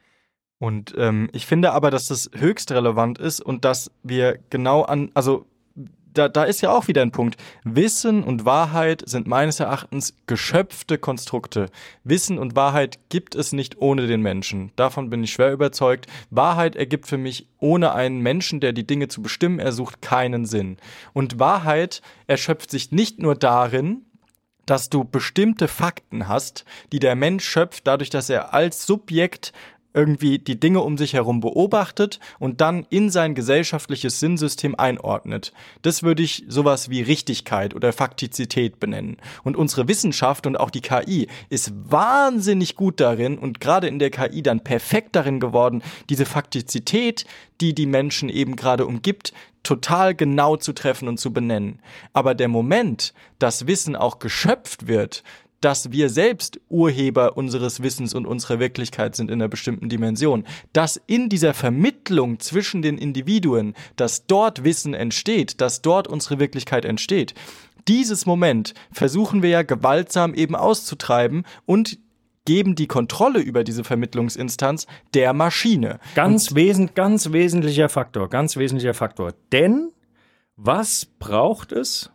S3: Und ähm, ich finde aber, dass das höchst relevant ist und dass wir genau an, also da, da ist ja auch wieder ein Punkt. Wissen und Wahrheit sind meines Erachtens geschöpfte Konstrukte. Wissen und Wahrheit gibt es nicht ohne den Menschen. Davon bin ich schwer überzeugt. Wahrheit ergibt für mich ohne einen Menschen, der die Dinge zu bestimmen ersucht, keinen Sinn. Und Wahrheit erschöpft sich nicht nur darin, dass du bestimmte Fakten hast, die der Mensch schöpft, dadurch, dass er als Subjekt irgendwie die Dinge um sich herum beobachtet und dann in sein gesellschaftliches Sinnsystem einordnet. Das würde ich sowas wie Richtigkeit oder Faktizität benennen. Und unsere Wissenschaft und auch die K I ist wahnsinnig gut darin und gerade in der K I dann perfekt darin geworden, diese Faktizität, die die Menschen eben gerade umgibt, total genau zu treffen und zu benennen. Aber der Moment, dass Wissen auch geschöpft wird, dass wir selbst Urheber unseres Wissens und unserer Wirklichkeit sind in einer bestimmten Dimension, dass in dieser Vermittlung zwischen den Individuen, dass dort Wissen entsteht, dass dort unsere Wirklichkeit entsteht, dieses Moment versuchen wir ja gewaltsam eben auszutreiben und geben die Kontrolle über diese Vermittlungsinstanz der Maschine.
S4: Ganz, wesen, ganz wesentlicher Faktor, ganz wesentlicher Faktor. Denn was braucht es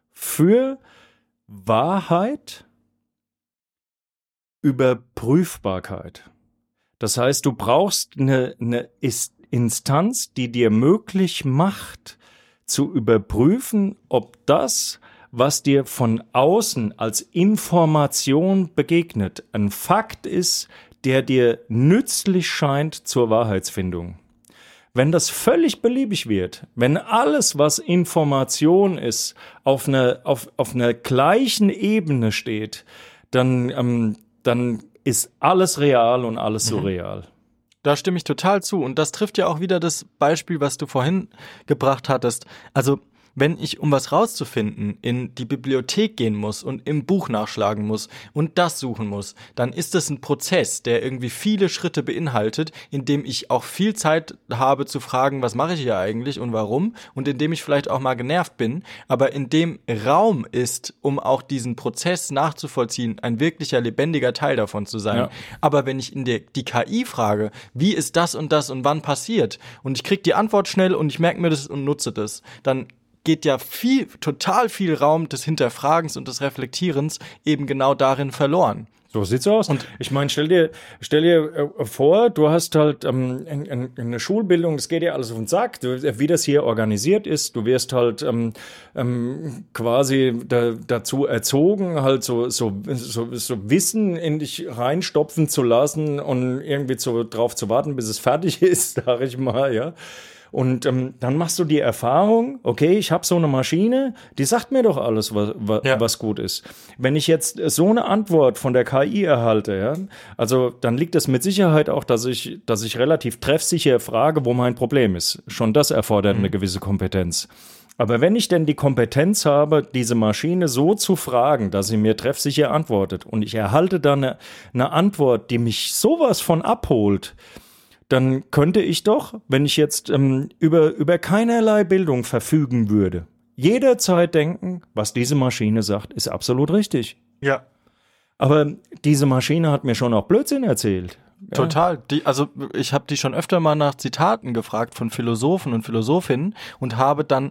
S4: für Wahrheit? Überprüfbarkeit. Das heißt, du brauchst eine, eine Instanz, die dir möglich macht, zu überprüfen, ob das, was dir von außen als Information begegnet, ein Fakt ist, der dir nützlich scheint zur Wahrheitsfindung. Wenn das völlig beliebig wird, wenn alles, was Information ist, auf einer, auf, auf einer gleichen Ebene steht, dann ähm, dann ist alles real und alles surreal.
S3: Da stimme ich total zu. Und das trifft ja auch wieder das Beispiel, was du vorhin gebracht hattest. Also wenn ich, um was rauszufinden, in die Bibliothek gehen muss und im Buch nachschlagen muss und das suchen muss, dann ist das ein Prozess, der irgendwie viele Schritte beinhaltet, in dem ich auch viel Zeit habe zu fragen, was mache ich hier eigentlich und warum, und in dem ich vielleicht auch mal genervt bin, aber in dem Raum ist, um auch diesen Prozess nachzuvollziehen, ein wirklicher lebendiger Teil davon zu sein. Ja. Aber wenn ich in der, die K I frage, wie ist das und das und wann passiert, und ich kriege die Antwort schnell und ich merke mir das und nutze das, dann geht ja viel, total viel Raum des Hinterfragens und des Reflektierens eben genau darin verloren.
S4: So sieht's aus. Und ich meine, stell dir, stell dir äh, vor, du hast halt ähm, in, in, eine Schulbildung, das geht dir alles auf den Sack, du, wie das hier organisiert ist, du wirst halt ähm, ähm, quasi da, dazu erzogen, halt so, so, so, so Wissen in dich reinstopfen zu lassen und irgendwie zu, drauf zu warten, bis es fertig ist, sag ich mal, ja. Und ähm, dann machst du die Erfahrung, okay, ich habe so eine Maschine, die sagt mir doch alles, was, was, ja. was gut ist. Wenn ich jetzt so eine Antwort von der K I erhalte, ja, also dann liegt es mit Sicherheit auch, dass ich, dass ich relativ treffsicher frage, wo mein Problem ist. Schon das erfordert mhm. eine gewisse Kompetenz. Aber wenn ich denn die Kompetenz habe, diese Maschine so zu fragen, dass sie mir treffsicher antwortet und ich erhalte dann eine, eine Antwort, die mich sowas von abholt, dann könnte ich doch, wenn ich jetzt ähm, über, über keinerlei Bildung verfügen würde, jederzeit denken, was diese Maschine sagt, ist absolut richtig.
S3: Ja.
S4: Aber diese Maschine hat mir schon auch Blödsinn erzählt.
S3: Total. Die, also ich habe die schon öfter mal nach Zitaten gefragt von Philosophen und Philosophinnen und habe dann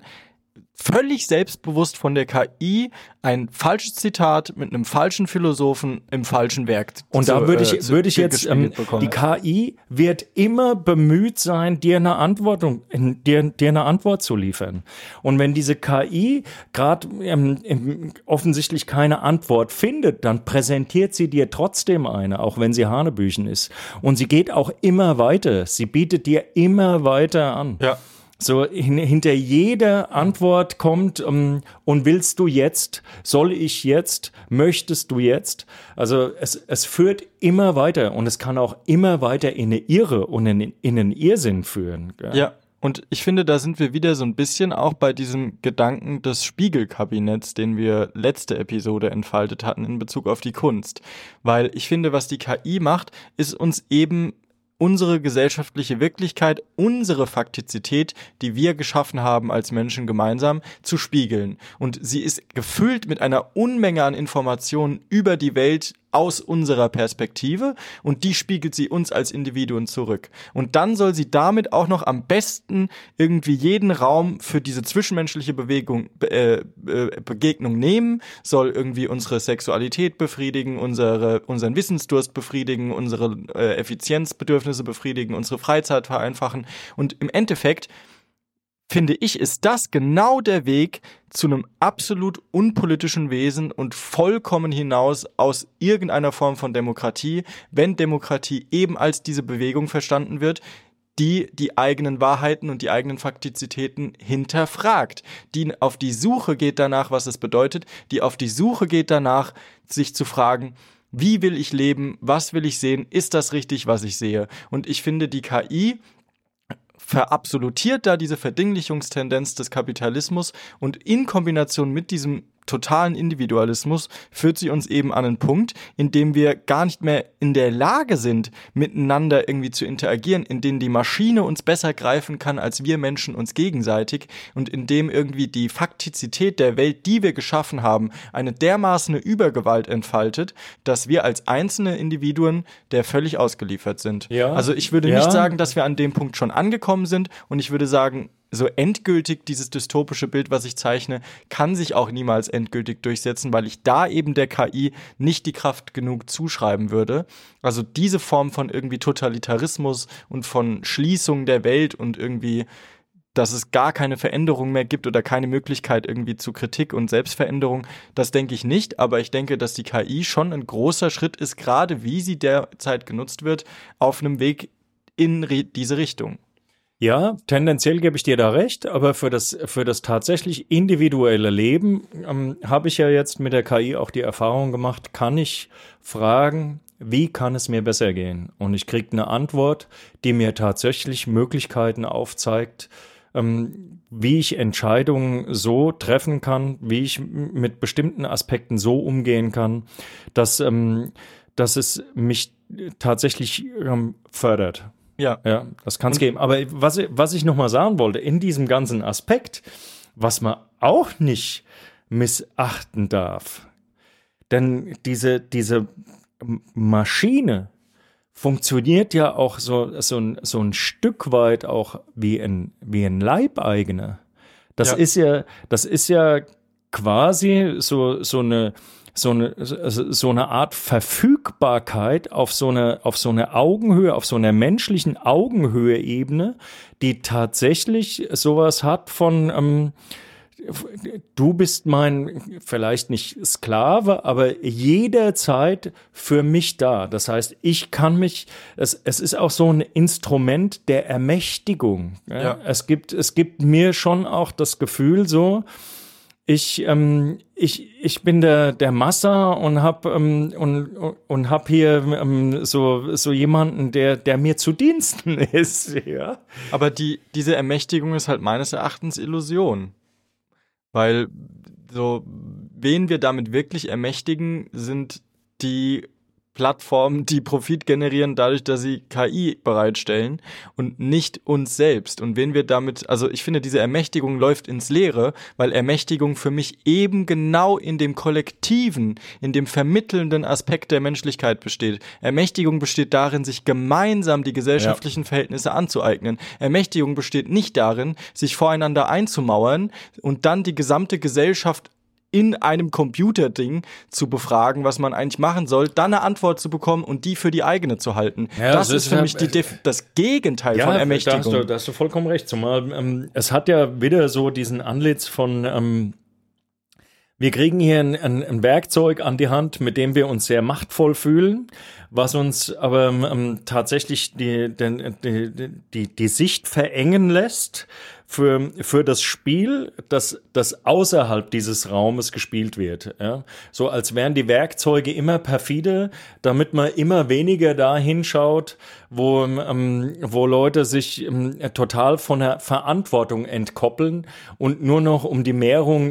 S3: völlig selbstbewusst von der K I ein falsches Zitat mit einem falschen Philosophen im falschen Werk
S4: Und
S3: zu,
S4: da würde ich,
S3: äh, zu,
S4: würde ich jetzt, ähm, die K I wird immer bemüht sein, dir eine Antwort, dir, dir eine Antwort zu liefern. Und wenn diese K I gerade ähm, offensichtlich keine Antwort findet, dann präsentiert sie dir trotzdem eine, auch wenn sie Hanebüchen ist. Und sie geht auch immer weiter. Sie bietet dir immer weiter an.
S3: Ja.
S4: So hin, hinter jeder Antwort kommt, um, und willst du jetzt, soll ich jetzt, möchtest du jetzt? Also es, es führt immer weiter und es kann auch immer weiter in eine Irre und in, in einen Irrsinn führen. Gell?
S3: Ja, und ich finde, da sind wir wieder so ein bisschen auch bei diesem Gedanken des Spiegelkabinetts, den wir letzte Episode entfaltet hatten in Bezug auf die Kunst. Weil ich finde, was die K I macht, ist uns eben unsere gesellschaftliche Wirklichkeit, unsere Faktizität, die wir geschaffen haben als Menschen gemeinsam, zu spiegeln. Und sie ist gefüllt mit einer Unmenge an Informationen über die Welt aus unserer Perspektive und die spiegelt sie uns als Individuen zurück. Und dann soll sie damit auch noch am besten irgendwie jeden Raum für diese zwischenmenschliche Bewegung, äh, äh, Begegnung nehmen, soll irgendwie unsere Sexualität befriedigen, unsere, unseren Wissensdurst befriedigen, unsere äh, Effizienzbedürfnisse befriedigen, unsere Freizeit vereinfachen. Und im Endeffekt finde ich, ist das genau der Weg zu einem absolut unpolitischen Wesen und vollkommen hinaus aus irgendeiner Form von Demokratie, wenn Demokratie eben als diese Bewegung verstanden wird, die die eigenen Wahrheiten und die eigenen Faktizitäten hinterfragt, die auf die Suche geht danach, was es bedeutet, die auf die Suche geht danach, sich zu fragen, wie will ich leben, was will ich sehen, ist das richtig, was ich sehe? Und ich finde, die K I verabsolutiert da diese Verdinglichungstendenz des Kapitalismus und in Kombination mit diesem totalen Individualismus führt sie uns eben an einen Punkt, in dem wir gar nicht mehr in der Lage sind, miteinander irgendwie zu interagieren, in dem die Maschine uns besser greifen kann, als wir Menschen uns gegenseitig und in dem irgendwie die Faktizität der Welt, die wir geschaffen haben, eine dermaßen Übergewalt entfaltet, dass wir als einzelne Individuen der völlig ausgeliefert sind. Ja. Also ich würde ja. nicht sagen, dass wir an dem Punkt schon angekommen sind und ich würde sagen, so endgültig dieses dystopische Bild, was ich zeichne, kann sich auch niemals endgültig durchsetzen, weil ich da eben der K I nicht die Kraft genug zuschreiben würde. Also diese Form von irgendwie Totalitarismus und von Schließung der Welt und irgendwie, dass es gar keine Veränderung mehr gibt oder keine Möglichkeit irgendwie zu Kritik und Selbstveränderung, das denke ich nicht. Aber ich denke, dass die K I schon ein großer Schritt ist, gerade wie sie derzeit genutzt wird, auf einem Weg in re- diese Richtung.
S4: Ja, tendenziell gebe ich dir da recht, aber für das, für das tatsächlich individuelle Leben ähm, habe ich ja jetzt mit der K I auch die Erfahrung gemacht, kann ich fragen, wie kann es mir besser gehen? Und ich kriege eine Antwort, die mir tatsächlich Möglichkeiten aufzeigt, ähm, wie ich Entscheidungen so treffen kann, wie ich mit bestimmten Aspekten so umgehen kann, dass, ähm, dass es mich tatsächlich ähm, fördert.
S3: Ja.
S4: Ja, das kann es geben. Aber was, was ich nochmal sagen wollte, in diesem ganzen Aspekt, was man auch nicht missachten darf, denn diese, diese Maschine funktioniert ja auch so, so, ein, so ein Stück weit auch wie ein, wie ein Leibeigener. Das ja. ist ja, das ist ja quasi so, so eine, so eine, so eine Art Verfügbarkeit auf so eine, auf so eine Augenhöhe, auf so einer menschlichen Augenhöhe-Ebene, die tatsächlich sowas hat von, ähm, du bist mein, vielleicht nicht Sklave, aber jederzeit für mich da. Das heißt, ich kann mich, es, es ist auch so ein Instrument der Ermächtigung. Ja? Ja. Es gibt, es gibt mir schon auch das Gefühl so, Ich, ähm, ich, ich bin der, der Massa und hab, ähm, und, und hab hier ähm, so, so jemanden, der, der mir zu Diensten ist, ja.
S3: Aber die, diese Ermächtigung ist halt meines Erachtens Illusion. Weil, so, wen wir damit wirklich ermächtigen, sind die Plattformen, die Profit generieren, dadurch, dass sie K I bereitstellen und nicht uns selbst. Und wenn wir damit, also ich finde, diese Ermächtigung läuft ins Leere, weil Ermächtigung für mich eben genau in dem kollektiven, in dem vermittelnden Aspekt der Menschlichkeit besteht. Ermächtigung besteht darin, sich gemeinsam die gesellschaftlichen ja. Verhältnisse anzueignen. Ermächtigung besteht nicht darin, sich voreinander einzumauern und dann die gesamte Gesellschaft in einem Computerding zu befragen, was man eigentlich machen soll, dann eine Antwort zu bekommen und die für die eigene zu halten. Ja, das, das ist für mich die Def- das Gegenteil ja, von Ermächtigung.
S4: Da hast, du, da hast du vollkommen recht. Zumal ähm, es hat ja wieder so diesen Antlitz von ähm, wir kriegen hier ein, ein, ein Werkzeug an die Hand, mit dem wir uns sehr machtvoll fühlen, was uns aber ähm, tatsächlich die, die, die, die Sicht verengen lässt für, für das Spiel, das, das außerhalb dieses Raumes gespielt wird. Ja? So als wären die Werkzeuge immer perfide, damit man immer weniger da hinschaut, wo, ähm, wo Leute sich ähm, total von der Verantwortung entkoppeln und nur noch um die Mehrung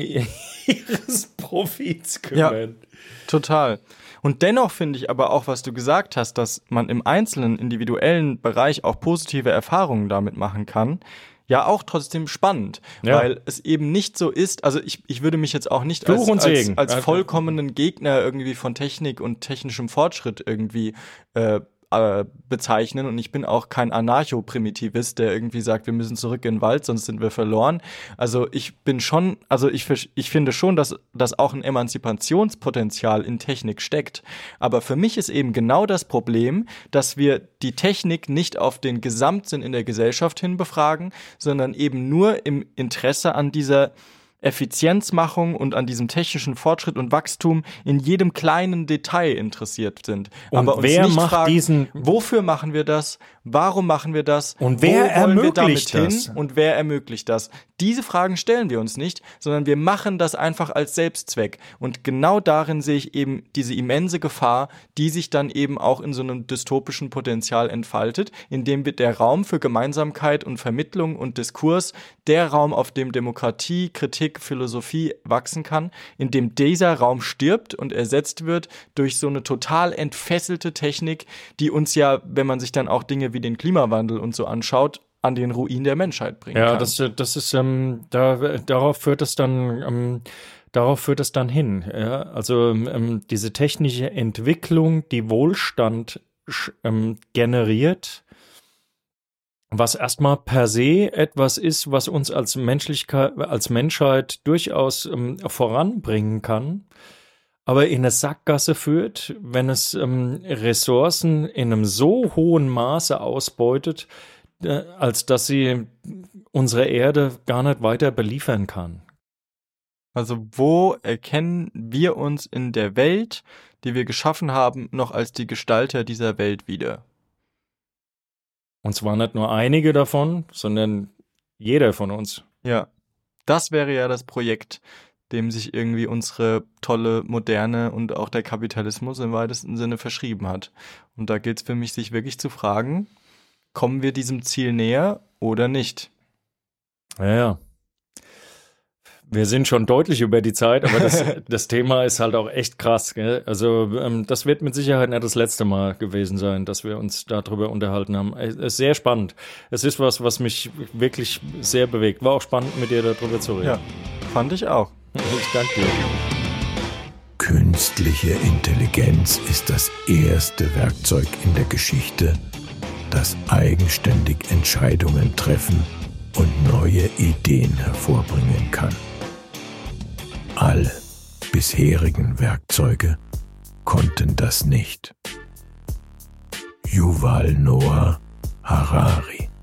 S4: ihres Profits kümmern.
S3: Ja, total. Und dennoch finde ich aber auch, was du gesagt hast, dass man im einzelnen individuellen Bereich auch positive Erfahrungen damit machen kann, ja auch trotzdem spannend, ja. weil es eben nicht so ist, also ich, ich würde mich jetzt auch nicht als, als, als vollkommenen Gegner irgendwie von Technik und technischem Fortschritt irgendwie äh, bezeichnen und ich bin auch kein Anarcho-Primitivist, der irgendwie sagt, wir müssen zurück in den Wald, sonst sind wir verloren. Also ich bin schon, also ich, ich finde schon, dass, dass auch ein Emanzipationspotenzial in Technik steckt. Aber für mich ist eben genau das Problem, dass wir die Technik nicht auf den Gesamtsinn in der Gesellschaft hin befragen, sondern eben nur im Interesse an dieser Effizienzmachung und an diesem technischen Fortschritt und Wachstum in jedem kleinen Detail interessiert sind.
S4: Und
S3: aber uns
S4: wer
S3: nicht
S4: macht
S3: fragen,
S4: diesen
S3: wofür machen wir das? Warum machen wir das?
S4: Und wer
S3: Wo wollen wir damit
S4: ermöglicht das?
S3: hin? Und wer ermöglicht das? Diese Fragen stellen wir uns nicht, sondern wir machen das einfach als Selbstzweck. Und genau darin sehe ich eben diese immense Gefahr, die sich dann eben auch in so einem dystopischen Potenzial entfaltet, indem der Raum für Gemeinsamkeit und Vermittlung und Diskurs, der Raum, auf dem Demokratie, Kritik, Philosophie wachsen kann, in dem dieser Raum stirbt und ersetzt wird durch so eine total entfesselte Technik, die uns ja, wenn man sich dann auch Dinge wie den Klimawandel und so anschaut, an den Ruin der Menschheit bringen
S4: ja,
S3: kann.
S4: das, das ist, ähm, da, darauf führt es dann, ähm, darauf führt es dann hin. Ja? Also ähm, diese technische Entwicklung, die Wohlstand ähm, generiert, was erstmal per se etwas ist, was uns als Menschlichkeit, als Menschheit durchaus ähm, voranbringen kann, aber in eine Sackgasse führt, wenn es ähm, Ressourcen in einem so hohen Maße ausbeutet, äh, als dass sie unsere Erde gar nicht weiter beliefern kann.
S3: Also wo erkennen wir uns in der Welt, die wir geschaffen haben, noch als die Gestalter dieser Welt wieder?
S4: Und zwar nicht nur einige davon, sondern jeder von uns.
S3: Ja, das wäre ja das Projekt, dem sich irgendwie unsere tolle Moderne und auch der Kapitalismus im weitesten Sinne verschrieben hat. Und da gilt es für mich, sich wirklich zu fragen, kommen wir diesem Ziel näher oder nicht?
S4: Ja, ja. Wir sind schon deutlich über die Zeit, aber das, das Thema ist halt auch echt krass. Gell? Also ähm, das wird mit Sicherheit nicht das letzte Mal gewesen sein, dass wir uns darüber unterhalten haben. Es ist sehr spannend. Es ist was, was mich wirklich sehr bewegt. War auch spannend, mit dir darüber zu reden.
S3: Ja, fand ich auch.
S4: Ich danke dir.
S5: Künstliche Intelligenz ist das erste Werkzeug in der Geschichte, das eigenständig Entscheidungen treffen und neue Ideen hervorbringen kann. Alle bisherigen Werkzeuge konnten das nicht. Yuval Noah Harari